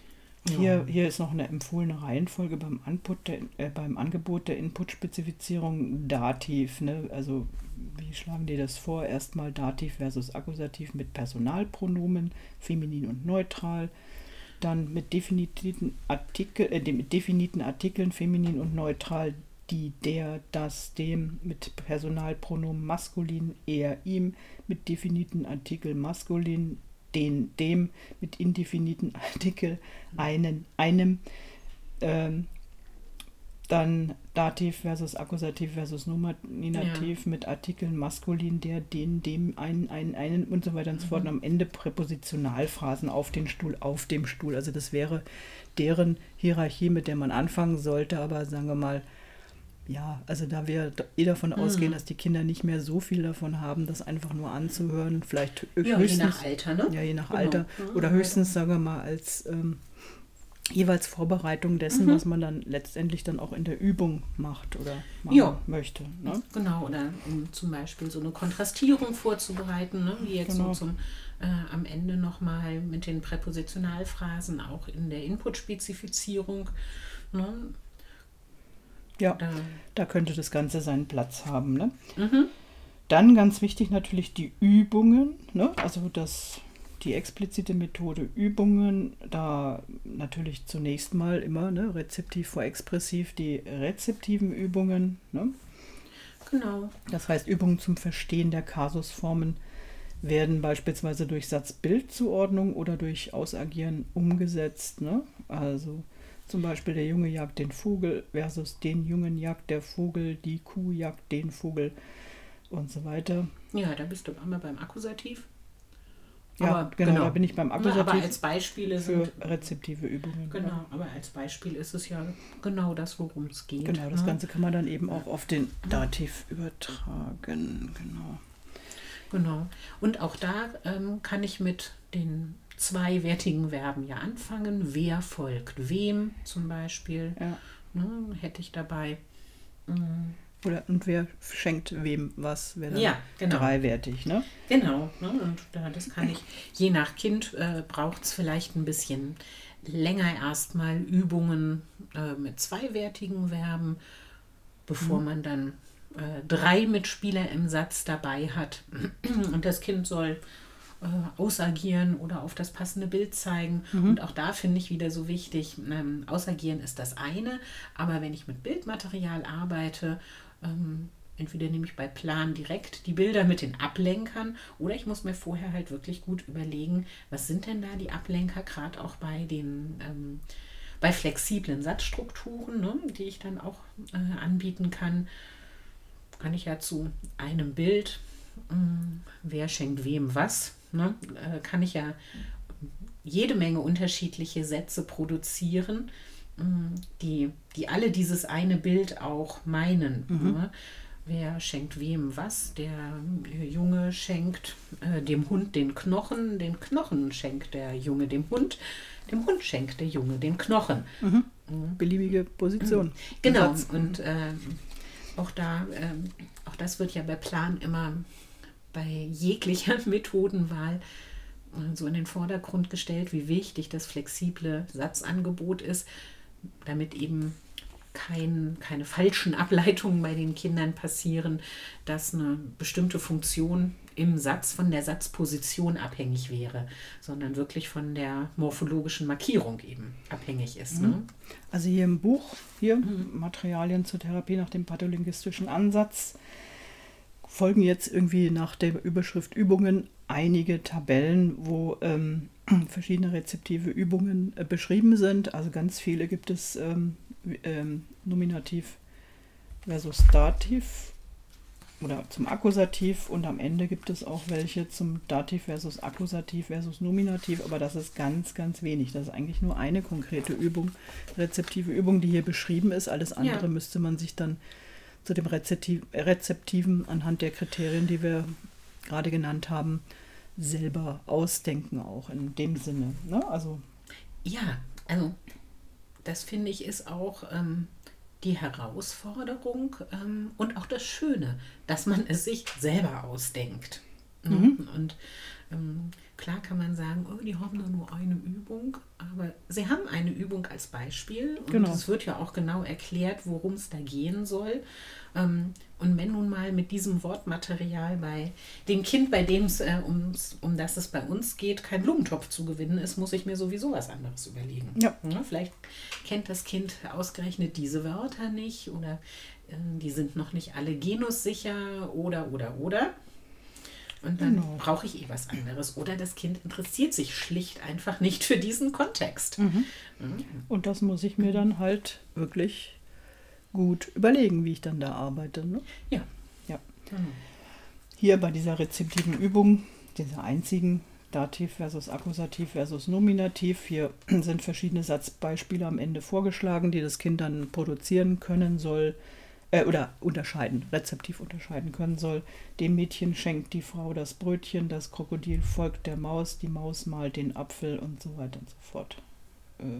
Hier,
Ja.
hier ist noch eine empfohlene Reihenfolge beim, Anput der, äh, beim Angebot der Input-Spezifizierung Dativ. Ne? Also wie schlagen die das vor? Erstmal Dativ versus Akkusativ mit Personalpronomen, feminin und neutral. Dann mit definiten, Artikel, äh, mit definiten Artikeln, feminin und neutral, die, der, das, dem, mit Personalpronomen maskulin, er, ihm, mit definiten Artikel maskulin, den, dem, mit indefiniten Artikel, einen, einem, ähm, dann Dativ versus Akkusativ versus Nominativ
Ja.
mit Artikeln maskulin, der, den, dem, einen, einen, einen und so weiter und so fort. Und am Ende Präpositionalphrasen auf den Stuhl, auf dem Stuhl. Also das wäre deren Hierarchie, mit der man anfangen sollte, aber sagen wir mal, ja, also da wir eh davon ausgehen, dass die Kinder nicht mehr so viel davon haben, das einfach nur anzuhören, vielleicht
Ja, je
höchstens,
nach Alter, ne?
ja, je nach
Genau.
Alter,
Ja,
oder
ja.
höchstens, sagen wir mal, als ähm, jeweils Vorbereitung dessen,
Mhm.
was man dann letztendlich dann auch in der Übung macht oder machen
Ja.
möchte. Ne?
Genau, oder um zum Beispiel so eine Kontrastierung vorzubereiten, ne? Wie jetzt
Genau.
so zum äh, am Ende nochmal mit den Präpositionalphrasen auch in der Input-Spezifizierung. Ne?
Ja,
Da,
da könnte das Ganze seinen Platz haben. Ne?
mhm.
Dann ganz wichtig natürlich die Übungen, ne? Also das, die explizite Methode Übungen, da natürlich zunächst mal immer ne, rezeptiv vor expressiv die rezeptiven Übungen. Ne?
Genau.
Das heißt, Übungen zum Verstehen der Kasusformen werden beispielsweise durch Satz-Bild-Zuordnung oder durch Ausagieren umgesetzt. Ne? Also zum Beispiel der Junge jagt den Vogel versus den Jungen jagt der Vogel, die Kuh jagt den Vogel und so weiter.
Ja, da bist du einmal beim Akkusativ.
Ja,
Aber
genau,
genau.
da bin ich beim
Na, aber
Akkusativ
als Beispiele
für
sind.
rezeptive Übungen.
Genau,
Ja.
aber als Beispiel ist es ja genau das, worum es geht.
Genau, das
ne?
Ganze kann man dann eben auch auf den Dativ übertragen. Genau.
Genau. Und auch da ähm, kann ich mit den zweiwertigen Verben ja anfangen. Wer folgt wem zum Beispiel.
Ja.
Ne, hätte ich dabei. Mm,
Oder, und wer schenkt wem was, wäre dann
Ja, genau.
dreiwertig. Ne?
Genau. Ne, und da, das kann ich, je nach Kind äh, braucht es vielleicht ein bisschen länger erstmal Übungen äh, mit zweiwertigen Verben, bevor man dann äh, drei Mitspieler im Satz dabei hat. Und das Kind soll äh, ausagieren oder auf das passende Bild zeigen. Und auch da finde ich wieder so wichtig, ähm, ausagieren ist das eine, aber wenn ich mit Bildmaterial arbeite, ähm, entweder nehme ich bei Plan direkt die Bilder mit den Ablenkern oder ich muss mir vorher halt wirklich gut überlegen, was sind denn da die Ablenker, gerade auch bei den ähm, bei flexiblen Satzstrukturen, ne, die ich dann auch äh, anbieten kann, kann ich ja zu einem Bild, mh, wer schenkt wem was, ne, äh, kann ich ja jede Menge unterschiedliche Sätze produzieren, mh, die, die alle dieses eine Bild auch meinen. Ne? Wer schenkt wem was? Der Junge schenkt äh, dem Hund den Knochen, den Knochen schenkt der Junge dem Hund, dem Hund schenkt der Junge den Knochen.
Beliebige Position.
Genau,
Satz.
und äh, auch da, ähm, auch das wird ja bei Plan immer bei jeglicher Methodenwahl äh, so in den Vordergrund gestellt, wie wichtig das flexible Satzangebot ist, damit eben kein, keine falschen Ableitungen bei den Kindern passieren, dass eine bestimmte Funktion im Satz von der Satzposition abhängig wäre, sondern wirklich von der morphologischen Markierung eben abhängig ist. Ne?
Also hier im Buch, hier Materialien zur Therapie nach dem patholingistischen Ansatz, folgen jetzt irgendwie nach der Überschrift Übungen einige Tabellen, wo ähm, verschiedene rezeptive Übungen äh, beschrieben sind. Also ganz viele gibt es ähm, ähm, Nominativ versus Dativ oder zum Akkusativ und am Ende gibt es auch welche zum Dativ versus Akkusativ versus Nominativ, aber das ist ganz, ganz wenig. Das ist eigentlich nur eine konkrete Übung, rezeptive Übung, die hier beschrieben ist. Alles andere
Ja.
müsste man sich dann zu dem Rezeptiv Rezeptiven anhand der Kriterien, die wir gerade genannt haben, selber ausdenken, auch in dem Sinne. Ne? Also,
Ja, also das finde ich ist auch ähm, die Herausforderung ähm, und auch das Schöne, dass man es sich selber ausdenkt. Mhm. Und ähm, klar kann man sagen, oh, die haben da nur eine Übung, aber sie haben eine Übung als Beispiel und
Genau.
es wird ja auch genau erklärt, worum es da gehen soll. Ähm, und wenn nun mal mit diesem Wortmaterial bei dem Kind, bei dem es, äh, ums, um das es bei uns geht, kein Blumentopf zu gewinnen ist, muss ich mir sowieso was anderes überlegen.
Ja.
Ja, vielleicht kennt das Kind ausgerechnet diese Wörter nicht oder äh, die sind noch nicht alle genussicher oder, oder, oder. Und dann
Genau.
brauche ich eh was anderes. Oder das Kind interessiert sich schlicht einfach nicht für diesen Kontext.
Mhm. Und das muss ich mir dann halt wirklich gut überlegen, wie ich dann da arbeite. Ne?
Ja.
Ja.
Mhm.
Hier bei dieser rezeptiven Übung, dieser einzigen Dativ versus Akkusativ versus Nominativ, hier sind verschiedene Satzbeispiele am Ende vorgeschlagen, die das Kind dann produzieren können soll, äh, oder unterscheiden, rezeptiv unterscheiden können soll. Dem Mädchen schenkt die Frau das Brötchen, das Krokodil folgt der Maus, die Maus malt den Apfel und so weiter und so fort. Äh.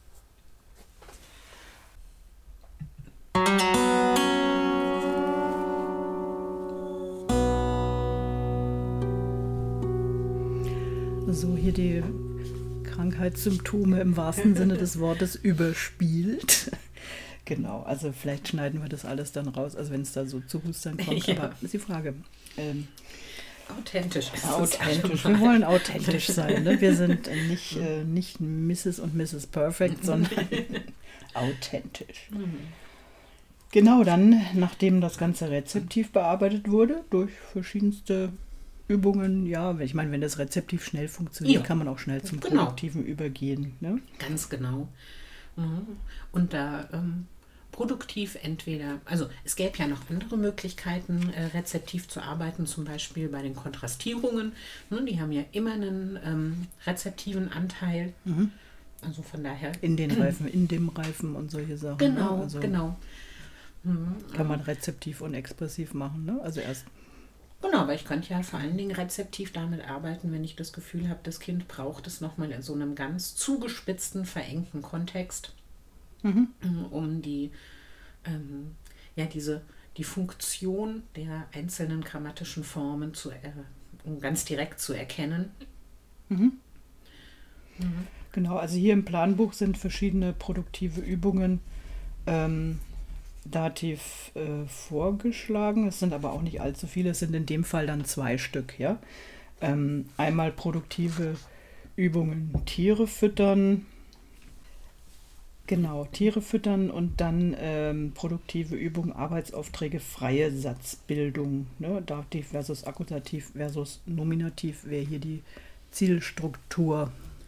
So, hier die Krankheitssymptome im wahrsten Sinne des Wortes überspielt. Genau, also vielleicht schneiden wir das alles dann raus, also wenn es da so zu Hustern kommt.
Ja.
Aber ist die Frage. Ähm,
Authentisch. ist es
authentisch.
allemal.
Wir wollen authentisch sein. Ne? Wir sind äh, nicht, äh, nicht Misses und Misses Perfect, sondern authentisch.
Mhm.
Genau, dann, nachdem das Ganze rezeptiv bearbeitet wurde, durch verschiedenste Übungen, ja, ich meine, wenn das rezeptiv schnell funktioniert,
Ja.
kann man auch schnell zum
Genau.
Produktiven übergehen. Ne?
Ganz genau. Mhm. Und da ähm, produktiv entweder, also es gäbe ja noch andere Möglichkeiten, äh, rezeptiv zu arbeiten, zum Beispiel bei den Kontrastierungen. Ne, die haben ja immer einen ähm, rezeptiven Anteil.
Mhm.
Also von daher.
In den Reifen, in dem Reifen und solche Sachen.
Genau,
ne? Also
genau. Mhm.
kann man rezeptiv und expressiv machen. Ne? Also erst.
Genau, aber ich könnte ja vor allen Dingen rezeptiv damit arbeiten, wenn ich das Gefühl habe, das Kind braucht es nochmal in so einem ganz zugespitzten, verengten Kontext,
Mhm.
um die, ähm, ja, diese, die Funktion der einzelnen grammatischen Formen zu, äh, um ganz direkt zu erkennen.
Mhm.
Mhm.
Genau, also hier im Planbuch sind verschiedene produktive Übungen ähm, dativ äh, vorgeschlagen. Es sind aber auch nicht allzu viele, es sind in dem Fall dann zwei Stück. Ja? Ähm, einmal produktive Übungen Tiere füttern, genau, Tiere füttern und dann ähm, produktive Übungen Arbeitsaufträge freie Satzbildung. Ne? Dativ versus Akkusativ versus Nominativ wäre hier die Zielstruktur.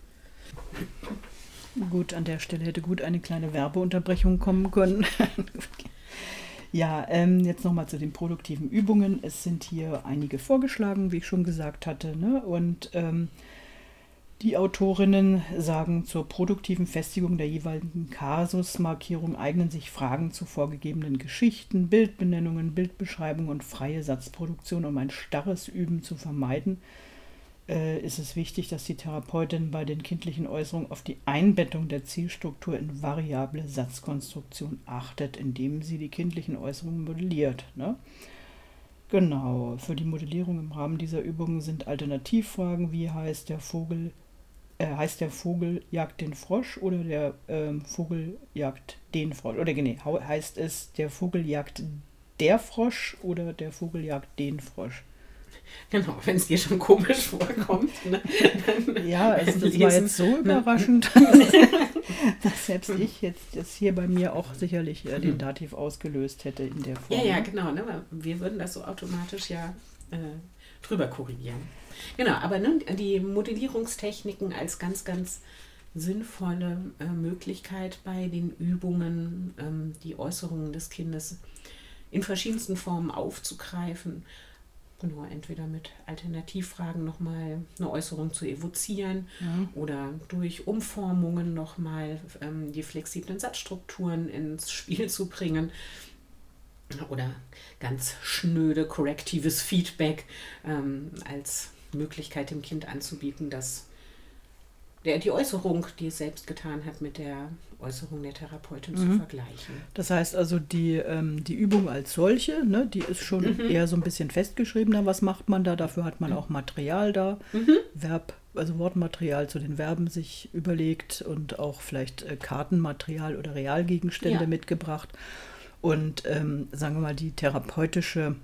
Gut, an der Stelle hätte gut eine kleine Werbeunterbrechung kommen können. Ja, ähm, jetzt nochmal zu den produktiven Übungen. Es sind hier einige vorgeschlagen, wie ich schon gesagt hatte. Ne? Und ähm, die Autorinnen sagen, zur produktiven Festigung der jeweiligen Kasusmarkierung eignen sich Fragen zu vorgegebenen Geschichten, Bildbenennungen, Bildbeschreibungen und freie Satzproduktion, um ein starres Üben zu vermeiden. Äh, ist es wichtig, dass die Therapeutin bei den kindlichen Äußerungen auf die Einbettung der Zielstruktur in variable Satzkonstruktion achtet, indem sie die kindlichen Äußerungen modelliert. Ne? Genau, für die Modellierung im Rahmen dieser Übungen sind Alternativfragen, wie heißt der Vogel, äh, heißt der Vogel jagt den Frosch oder der ähm, Vogel jagt den Frosch, oder nee, heißt es der Vogel jagt der Frosch oder der Vogel jagt den Frosch?
Genau, wenn es dir schon komisch vorkommt. Ne?
Ja, also das war jetzt so überraschend, dass selbst ich jetzt das hier bei mir auch sicherlich äh, den Dativ ausgelöst hätte in der Form.
Ja, ja, genau. Ne? Wir würden das so automatisch ja äh, drüber korrigieren. Genau, aber ne, die Modellierungstechniken als ganz, ganz sinnvolle äh, Möglichkeit bei den Übungen, ähm, die Äußerungen des Kindes in verschiedensten Formen aufzugreifen. Genau, entweder mit Alternativfragen nochmal eine Äußerung zu evozieren
Ja.
oder durch Umformungen nochmal ähm, die flexiblen Satzstrukturen ins Spiel zu bringen oder ganz schnöde korrektives Feedback ähm, als Möglichkeit dem Kind anzubieten, das der, die Äußerung, die es selbst getan hat, mit der Äußerung der Therapeutin mhm. zu vergleichen.
Das heißt also, die, ähm, die Übung als solche, ne, die ist schon mhm. eher so ein bisschen festgeschriebener. Was macht man da? Dafür hat man auch Material da, mhm. Verb, also Wortmaterial zu den Verben sich überlegt und auch vielleicht äh, Kartenmaterial oder Realgegenstände ja. mitgebracht. Und ähm, sagen wir mal, die therapeutische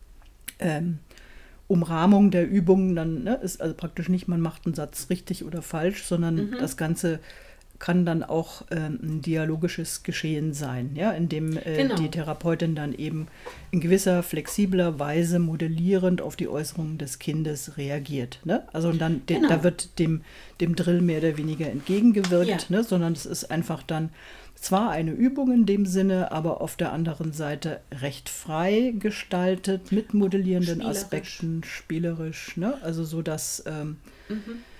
ähm, Umrahmung der Übungen dann ne, ist also praktisch nicht, man macht einen Satz richtig oder falsch, sondern mhm. das Ganze kann dann auch ähm, ein dialogisches Geschehen sein, ja, in dem äh, genau. die Therapeutin dann eben in gewisser flexibler Weise modellierend auf die Äußerungen des Kindes reagiert. Ne? Also dann de- genau. da wird dem, dem Drill mehr oder weniger entgegengewirkt, ja. ne? Sondern es ist einfach dann zwar eine Übung in dem Sinne, aber auf der anderen Seite recht frei gestaltet, mit modellierenden spielerisch. Aspekten, spielerisch, ne? Also so, dass, ähm, mhm.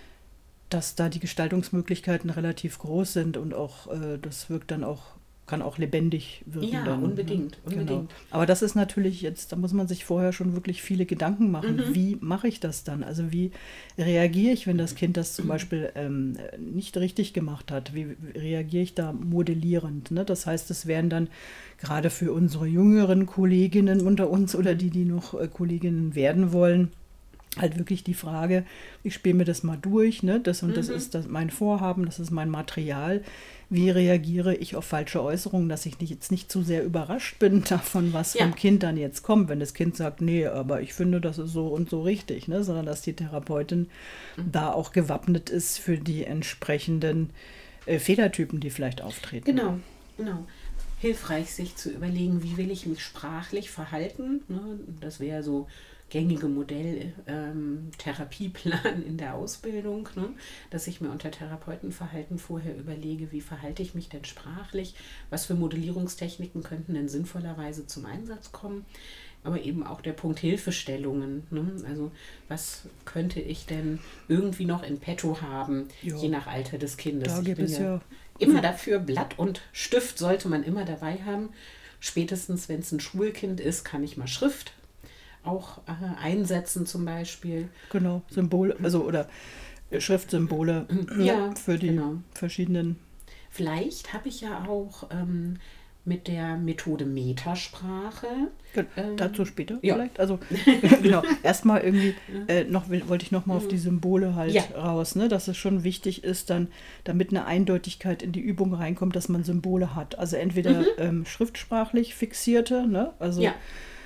dass da die Gestaltungsmöglichkeiten relativ groß sind und auch äh, das wirkt dann auch, kann auch lebendig wirken.
Ja,
dann,
unbedingt,
ne?
unbedingt.
Genau. Aber das ist natürlich jetzt, da muss man sich vorher schon wirklich viele Gedanken machen. Mhm. Wie mache ich das dann? Also wie reagiere ich, wenn das Kind das zum mhm. Beispiel ähm, nicht richtig gemacht hat? Wie reagiere ich da modellierend? Ne? Das heißt, es wären dann gerade für unsere jüngeren Kolleginnen unter uns oder die, die noch äh, Kolleginnen werden wollen, halt wirklich die Frage, ich spiele mir das mal durch, ne? Das und mhm. das ist das mein Vorhaben, das ist mein Material. Wie reagiere ich auf falsche Äußerungen, dass ich nicht, jetzt nicht zu sehr überrascht bin davon, was ja. vom Kind dann jetzt kommt, wenn das Kind sagt, nee, aber ich finde, das ist so und so richtig, ne? Sondern dass die Therapeutin mhm. da auch gewappnet ist für die entsprechenden äh, Fehlertypen, die vielleicht auftreten.
Genau, genau. Hilfreich, sich zu überlegen, wie will ich mich sprachlich verhalten, ne? Das wäre so gängige Modell ähm, Therapieplan in der Ausbildung, ne? Dass ich mir unter Therapeutenverhalten vorher überlege, wie verhalte ich mich denn sprachlich, was für Modellierungstechniken könnten denn sinnvollerweise zum Einsatz kommen, aber eben auch der Punkt Hilfestellungen, ne? Also was könnte ich denn irgendwie noch in petto haben, jo. je nach Alter des Kindes.
Da
ich
gibt
bin
es
ja,
ja
immer dafür, Blatt und Stift sollte man immer dabei haben. Spätestens, wenn es ein Schulkind ist, kann ich mal Schrift auch äh, einsetzen zum Beispiel.
Genau, Symbole, also oder Schriftsymbole
ja,
für die
genau.
verschiedenen.
Vielleicht habe ich ja auch ähm, mit der Methode Metasprache.
Ähm, Dazu später
ja.
vielleicht. Also genau, erstmal irgendwie äh, noch wollte ich noch mal auf die Symbole halt ja. raus, ne, dass es schon wichtig ist, dann, damit eine Eindeutigkeit in die Übung reinkommt, dass man Symbole hat. Also entweder mhm. ähm, schriftsprachlich fixierte, ne, also
ja.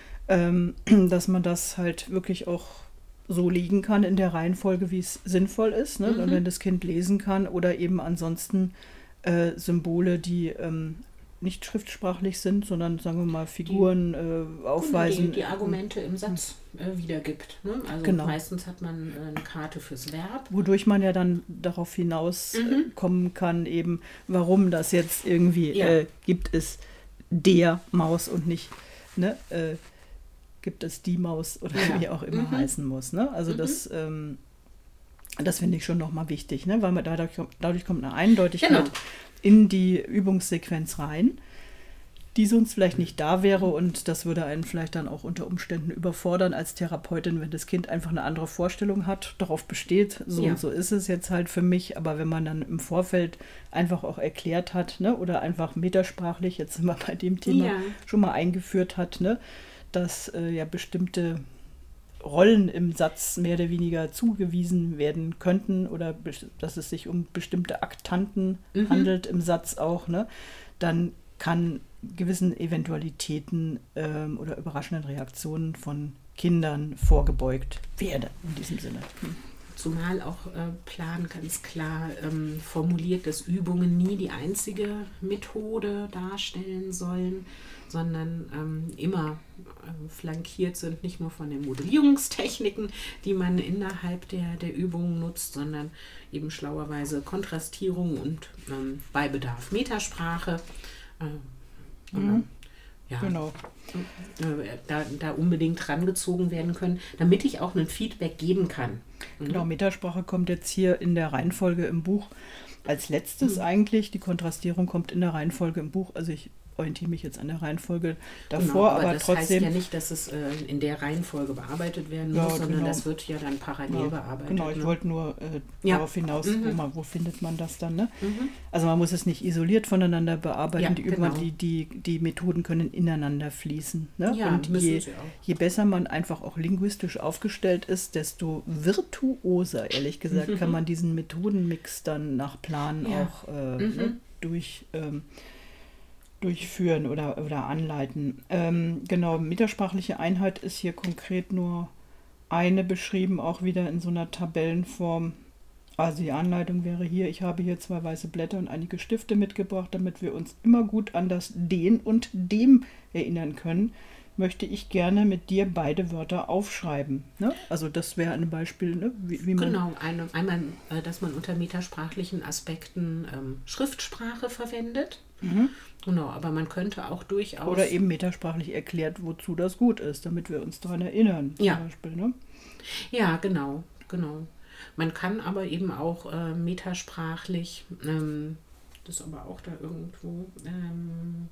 ähm, dass man das halt wirklich auch so legen kann in der Reihenfolge, wie es sinnvoll ist, ne, mhm. wenn das Kind lesen kann, oder eben ansonsten äh, Symbole, die ähm, nicht schriftsprachlich sind, sondern, sagen wir mal, Figuren die, äh, aufweisen.
Die, die Argumente im Satz äh, wiedergibt. Ne? Also
genau.
meistens hat man äh, eine Karte fürs Verb.
Wodurch man ja dann darauf hinauskommen mhm. äh, kann, eben, warum das jetzt irgendwie ja. äh, gibt es der Maus und nicht, ne, äh, gibt es die Maus oder ja. wie auch immer mhm. heißen muss. Ne? Also mhm. das, ähm, das finde ich schon nochmal wichtig, ne? Weil man dadurch, dadurch kommt eine Eindeutigkeit genau. in die Übungssequenz rein, die sonst vielleicht nicht da wäre, und das würde einen vielleicht dann auch unter Umständen überfordern als Therapeutin, wenn das Kind einfach eine andere Vorstellung hat, darauf besteht, so ja. und so ist es jetzt halt für mich, aber wenn man dann im Vorfeld einfach auch erklärt hat, ne, oder einfach metasprachlich, jetzt sind wir bei dem Thema, ja. schon mal eingeführt hat, ne, dass äh, ja bestimmte Rollen im Satz mehr oder weniger zugewiesen werden könnten oder be- dass es sich um bestimmte Aktanten mhm. handelt im Satz auch, ne, dann kann gewissen Eventualitäten ähm, oder überraschenden Reaktionen von Kindern vorgebeugt werden in diesem Sinne. Hm.
Zumal auch äh, Plan ganz klar ähm, formuliert, dass Übungen nie die einzige Methode darstellen sollen, sondern ähm, immer äh, flankiert sind, nicht nur von den Modellierungstechniken, die man innerhalb der, der Übungen nutzt, sondern eben schlauerweise Kontrastierung und ähm, bei Bedarf Metasprache. Äh,
mhm.
Ja,
genau.
Da, da unbedingt rangezogen werden können, damit ich auch ein Feedback geben kann. Mhm.
Genau, Metasprache kommt jetzt hier in der Reihenfolge im Buch als letztes mhm. eigentlich. Die Kontrastierung kommt in der Reihenfolge im Buch. Also ich orientiere mich jetzt an der Reihenfolge
Genau,
davor,
aber,
aber
das
trotzdem.
heißt ja nicht, dass es äh, in der Reihenfolge bearbeitet werden
Ja,
muss, sondern
genau.
das wird ja dann parallel
Ja,
bearbeitet.
genau, ich
ne?
wollte nur äh,
Ja.
darauf hinaus,
Mhm.
wo, man, wo findet man das dann, ne?
Mhm.
Also man muss es nicht isoliert voneinander bearbeiten,
Ja,
die, Übungen,
genau.
die, die, die Methoden können ineinander fließen. Ne?
Ja,
Und
müssen
je,
sie auch.
je besser man einfach auch linguistisch aufgestellt ist, desto virtuoser, ehrlich gesagt, kann man diesen Methodenmix dann nach Plan
Ja.
auch äh,
Mhm.
ne, durch, ähm, durchführen oder, oder anleiten. Ähm, genau, mitersprachliche Einheit ist hier konkret nur eine beschrieben, auch wieder in so einer Tabellenform. Also die Anleitung wäre hier, ich habe hier zwei weiße Blätter und einige Stifte mitgebracht, damit wir uns immer gut an das den und dem erinnern können, möchte ich gerne mit dir beide Wörter aufschreiben. Ne? Also das wäre ein Beispiel, ne? wie, wie man...
Genau, eine, einmal, äh, dass man unter metasprachlichen Aspekten ähm, Schriftsprache verwendet.
Mhm.
Genau, aber man könnte auch durchaus...
Oder eben metasprachlich erklärt, wozu das gut ist, damit wir uns daran erinnern. Zum
Ja.
Beispiel, ne?
Ja, genau, genau. Man kann aber eben auch äh, metasprachlich, ähm, das ist aber auch da irgendwo, ähm,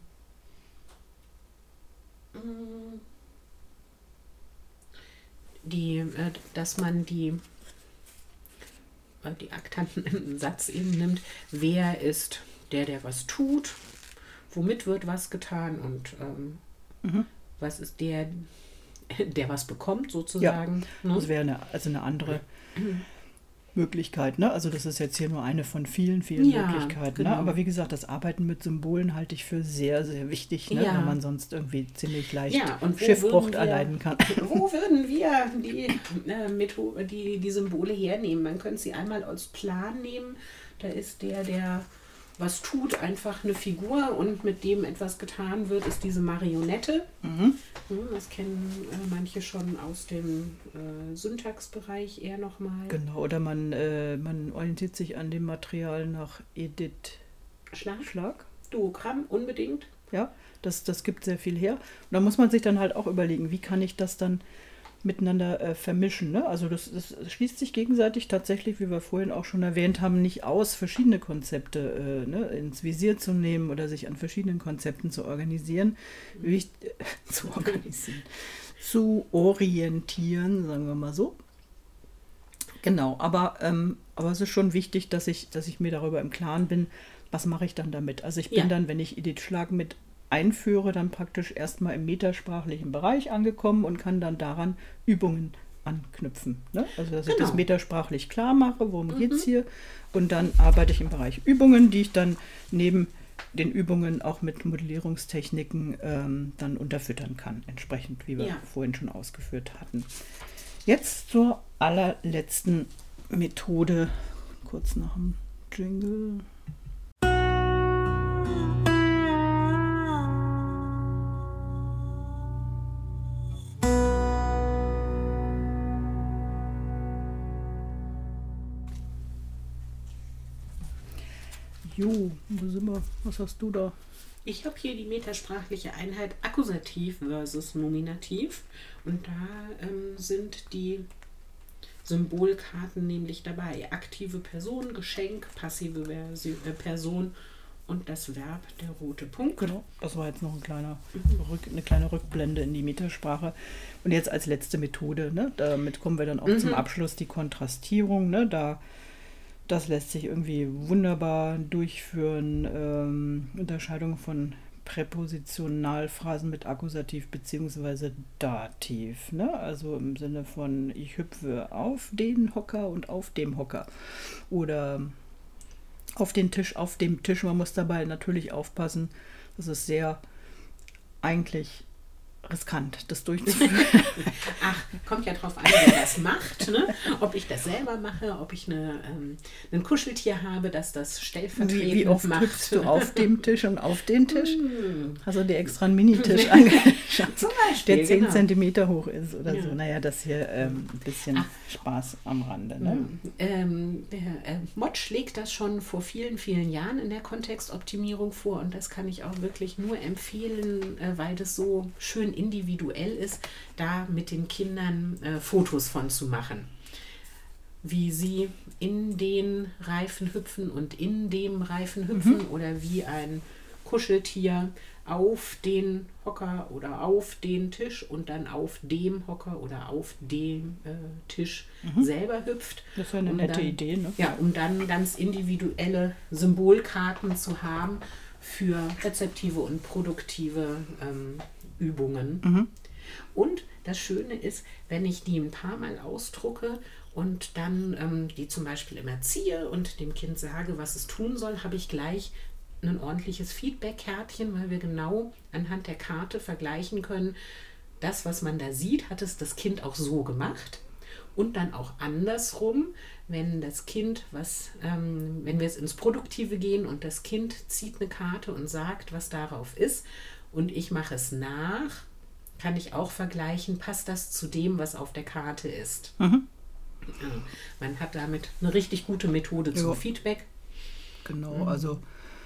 die, äh, dass man die, äh, die Aktanten im Satz eben nimmt, wer ist der, der was tut, womit wird was getan und ähm,
Mhm.
was ist der, der was bekommt sozusagen. Ne?
Das wäre eine, also eine andere Möglichkeit. Ne? Also das ist jetzt hier nur eine von vielen, vielen
Ja,
Möglichkeiten.
genau.
Ne? Aber wie gesagt, das Arbeiten mit Symbolen halte ich für sehr, sehr wichtig, ne?
Ja.
Weil man sonst irgendwie ziemlich leicht
Ja, und wo
Schiffbruch
würden wir-
erleiden kann.
Wo würden wir die, äh, Metho- die, die Symbole hernehmen? Man könnte sie einmal als Plan nehmen. Da ist der, der was tut, einfach eine Figur und mit dem etwas getan wird, ist diese Marionette.
Mhm.
Ja, das kennen äh, manche schon aus dem äh, Syntaxbereich eher nochmal.
Genau, oder man, äh, man orientiert sich an dem Material nach Edith
Schlag,
Schlag.
Duogramm, unbedingt.
Ja, das, das gibt sehr viel her. Und da muss man sich dann halt auch überlegen, wie kann ich das dann miteinander äh, vermischen. Ne? Also das, das schließt sich gegenseitig tatsächlich, wie wir vorhin auch schon erwähnt haben, nicht aus, verschiedene Konzepte äh, ne, ins Visier zu nehmen oder sich an verschiedenen Konzepten zu organisieren. Wie ich, äh, zu organisieren. Zu orientieren, sagen wir mal so. Genau, aber, ähm, aber es ist schon wichtig, dass ich, dass ich mir darüber im Klaren bin, was mache ich dann damit. Also ich bin
Ja.
dann, wenn ich Edith Schlag mit einführe, dann praktisch erstmal im metasprachlichen Bereich angekommen und kann dann daran Übungen anknüpfen. Ne? Also dass ich
Genau.
das metasprachlich klar mache, worum geht es hier. Und dann arbeite ich im Bereich Übungen, die ich dann neben den Übungen auch mit Modellierungstechniken ähm, dann unterfüttern kann, entsprechend, wie wir
Ja.
vorhin schon ausgeführt hatten. Jetzt zur allerletzten Methode, kurz nach dem Jingle. Jo, wo sind wir? Was hast du da?
Ich habe hier die metasprachliche Einheit Akkusativ versus Nominativ. Und da ähm, sind die Symbolkarten nämlich dabei. Aktive Person, Geschenk, passive Versi äh, Person und das Verb, der rote Punkt.
Genau, das war jetzt noch ein kleiner Rück, eine kleine Rückblende in die Metasprache. Und jetzt als letzte Methode, ne, damit kommen wir dann auch
Mhm.
zum Abschluss, die Kontrastierung. Ne, da, das lässt sich irgendwie wunderbar durchführen. Ähm, Unterscheidung von Präpositionalphrasen mit Akkusativ bzw. Dativ. Ne? Also im Sinne von ich hüpfe auf den Hocker und auf dem Hocker. Oder auf den Tisch, auf dem Tisch. Man muss dabei natürlich aufpassen. Das ist sehr eigentlich riskant, das durchzuführen.
Ach, kommt ja drauf an, wer das macht. Ne? Ob ich das selber mache, ob ich eine, ähm, ein Kuscheltier habe, das das stellvertretend
Wie, wie oft
macht.
hüpfst du auf dem Tisch und auf den Tisch?
Hm.
Hast du dir extra einen Minitisch angeschaut,
Zum Beispiel,
der zehn
genau.
Zentimeter hoch ist oder
Ja.
so. Naja, das hier ähm, ein bisschen
Ach.
Spaß am Rande. Ne?
Ähm, der äh, Mott schlägt das schon vor vielen, vielen Jahren in der Kontextoptimierung vor und das kann ich auch wirklich nur empfehlen, äh, weil das so schön individuell ist, da mit den Kindern äh, Fotos von zu machen. Wie sie in den Reifen hüpfen und in dem Reifen hüpfen oder wie ein Kuscheltier auf den Hocker oder auf den Tisch und dann auf dem Hocker oder auf dem äh, Tisch mhm. selber hüpft.
Das ist ja eine
um
nette
dann,
Idee, ne?
Ja, um dann ganz individuelle Symbolkarten zu haben für rezeptive und produktive ähm, Übungen. Mhm. Und das Schöne ist, wenn ich die ein paar Mal ausdrucke und dann ähm, die zum Beispiel immer ziehe und dem Kind sage, was es tun soll, habe ich gleich ein ordentliches Feedback-Kärtchen, weil wir genau anhand der Karte vergleichen können, das, was man da sieht, hat es das Kind auch so gemacht. Und dann auch andersrum, wenn das Kind, was, ähm, wenn wir jetzt ins Produktive gehen und das Kind zieht eine Karte und sagt, was darauf ist, und ich mache es nach, kann ich auch vergleichen, passt das zu dem, was auf der Karte ist. Mhm. Ja, man hat damit eine richtig gute Methode zum ja. Feedback.
Genau, mhm. also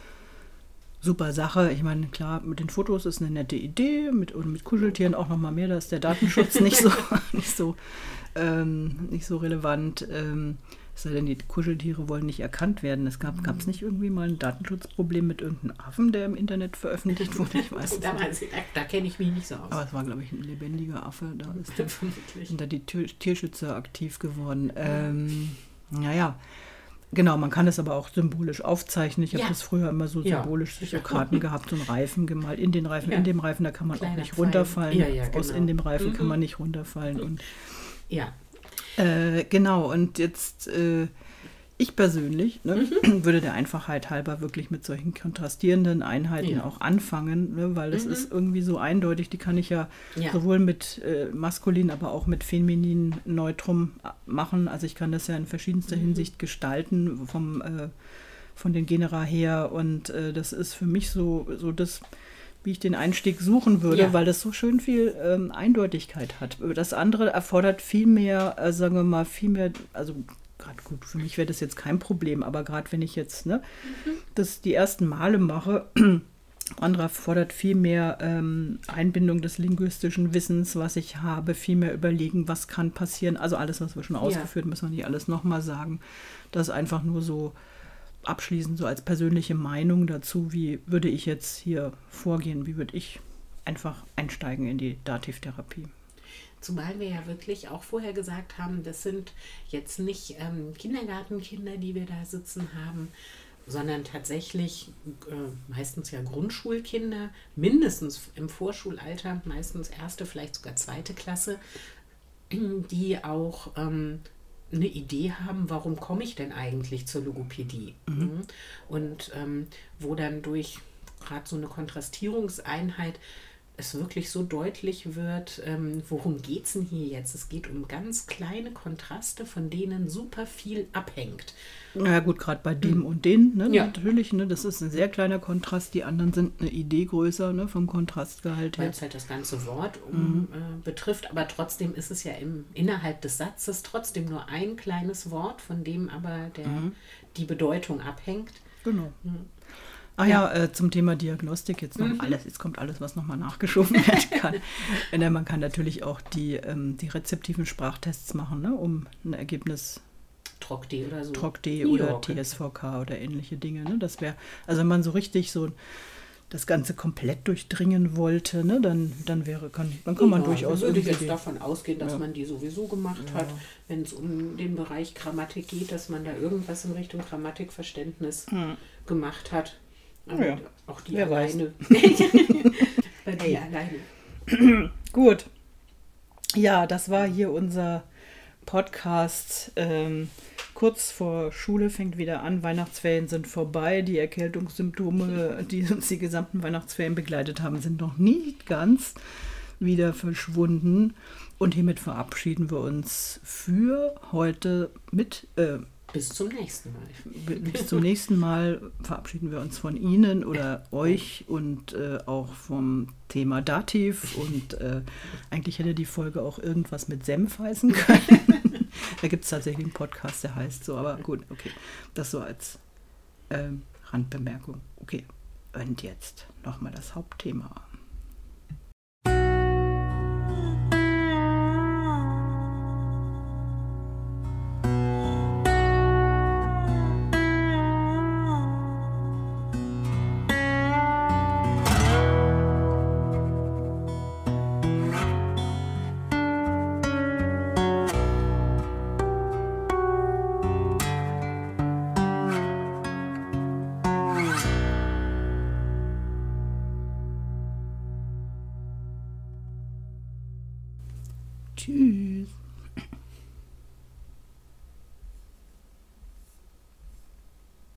super Sache. Ich meine, klar, mit den Fotos ist eine nette Idee, mit, und mit Kuscheltieren auch nochmal mehr, da ist der Datenschutz nicht so, nicht so, ähm, nicht so relevant. Ähm, es sei denn, die Kuscheltiere wollen nicht erkannt werden. Es gab es nicht irgendwie mal ein Datenschutzproblem mit irgendeinem Affen, der im Internet veröffentlicht wurde? Ich weiß
da, da, da kenne ich mich nicht so aus.
Aber es war, glaube ich, ein lebendiger Affe. Da ist der, sind da die Tier, Tierschützer aktiv geworden. Ähm, naja. Genau, man kann es aber auch symbolisch aufzeichnen. Ich ja. habe das früher immer so symbolisch ja. solche Karten gehabt, so einen Reifen gemalt. In den Reifen, ja. in dem Reifen, da kann man Kleiner auch nicht Pfeil. runterfallen. Ja, ja, genau. Aus in dem Reifen mhm. kann man nicht runterfallen. Und,
ja.
Äh, genau, und jetzt äh, ich persönlich ne, mhm. würde der Einfachheit halber wirklich mit solchen kontrastierenden Einheiten ja. auch anfangen, ne, weil das mhm. ist irgendwie so eindeutig, die kann ich ja, ja. sowohl mit äh, maskulin, aber auch mit feminin Neutrum machen. Also ich kann das ja in verschiedenster mhm. Hinsicht gestalten, vom, äh, von den Genera her, und äh, das ist für mich so, so das, wie ich den Einstieg suchen würde, ja. weil das so schön viel ähm, Eindeutigkeit hat. Das andere erfordert viel mehr, äh, sagen wir mal, viel mehr, also gerade gut, für mich wäre das jetzt kein Problem, aber gerade wenn ich jetzt ne, mhm. das die ersten Male mache, andere erfordert viel mehr ähm, Einbindung des linguistischen Wissens, was ich habe, viel mehr überlegen, was kann passieren. Also alles, was wir schon ausgeführt haben, müssen wir nicht alles nochmal sagen. Das ist einfach nur so abschließend so als persönliche Meinung dazu, wie würde ich jetzt hier vorgehen, wie würde ich einfach einsteigen in die Dativtherapie.
Zumal wir ja wirklich auch vorher gesagt haben, das sind jetzt nicht ähm, Kindergartenkinder, die wir da sitzen haben, sondern tatsächlich äh, meistens ja Grundschulkinder, mindestens im Vorschulalter, meistens erste, vielleicht sogar zweite Klasse, die auch ähm, eine Idee haben, warum komme ich denn eigentlich zur Logopädie? Mhm. Und ähm, wo dann durch gerade so eine Kontrastierungseinheit es wirklich so deutlich wird, ähm, worum geht es denn hier jetzt? Es geht um ganz kleine Kontraste, von denen super viel abhängt.
Ja gut, gerade bei dem mhm. und den, ne, ja. natürlich, ne, das ist ein sehr kleiner Kontrast, die anderen sind eine Idee größer, ne, vom Kontrastgehalt her.
Weil es halt das ganze Wort um, mhm. äh, betrifft, aber trotzdem ist es ja im, innerhalb des Satzes trotzdem nur ein kleines Wort, von dem aber der, mhm. die Bedeutung abhängt.
Genau. Mhm. Ah ja, ja äh, zum Thema Diagnostik jetzt noch mhm. alles, jetzt kommt alles, was nochmal nachgeschoben werden kann. äh, man kann natürlich auch die, ähm, die rezeptiven Sprachtests machen, ne, um ein Ergebnis
T R O C-D oder so.
T R O C-D oder T S V K oder ähnliche Dinge. Ne? Das wäre, also wenn man so richtig so das Ganze komplett durchdringen wollte, ne, dann, dann wäre, kann, dann kann man ja, durchaus.
Würde ich jetzt davon ausgehen, dass ja. man die sowieso gemacht ja. hat, wenn es um den Bereich Grammatik geht, dass man da irgendwas in Richtung Grammatikverständnis hm. gemacht hat.
Oh ja.
Auch die
Wer
alleine. Bei die alleine.
Gut. Ja, das war hier unser Podcast. Ähm, kurz vor Schule fängt wieder an. Weihnachtsferien sind vorbei. Die Erkältungssymptome, die uns die gesamten Weihnachtsferien begleitet haben, sind noch nicht ganz wieder verschwunden. Und hiermit verabschieden wir uns für heute mit... Äh,
Bis zum nächsten Mal.
Bis zum nächsten Mal verabschieden wir uns von Ihnen oder euch und äh, auch vom Thema Dativ. Und äh, eigentlich hätte die Folge auch irgendwas mit Senf heißen können. Da gibt es tatsächlich einen Podcast, der heißt so. Aber gut, okay. Das so als ähm, Randbemerkung. Okay, und jetzt nochmal das Hauptthema. Tschüss.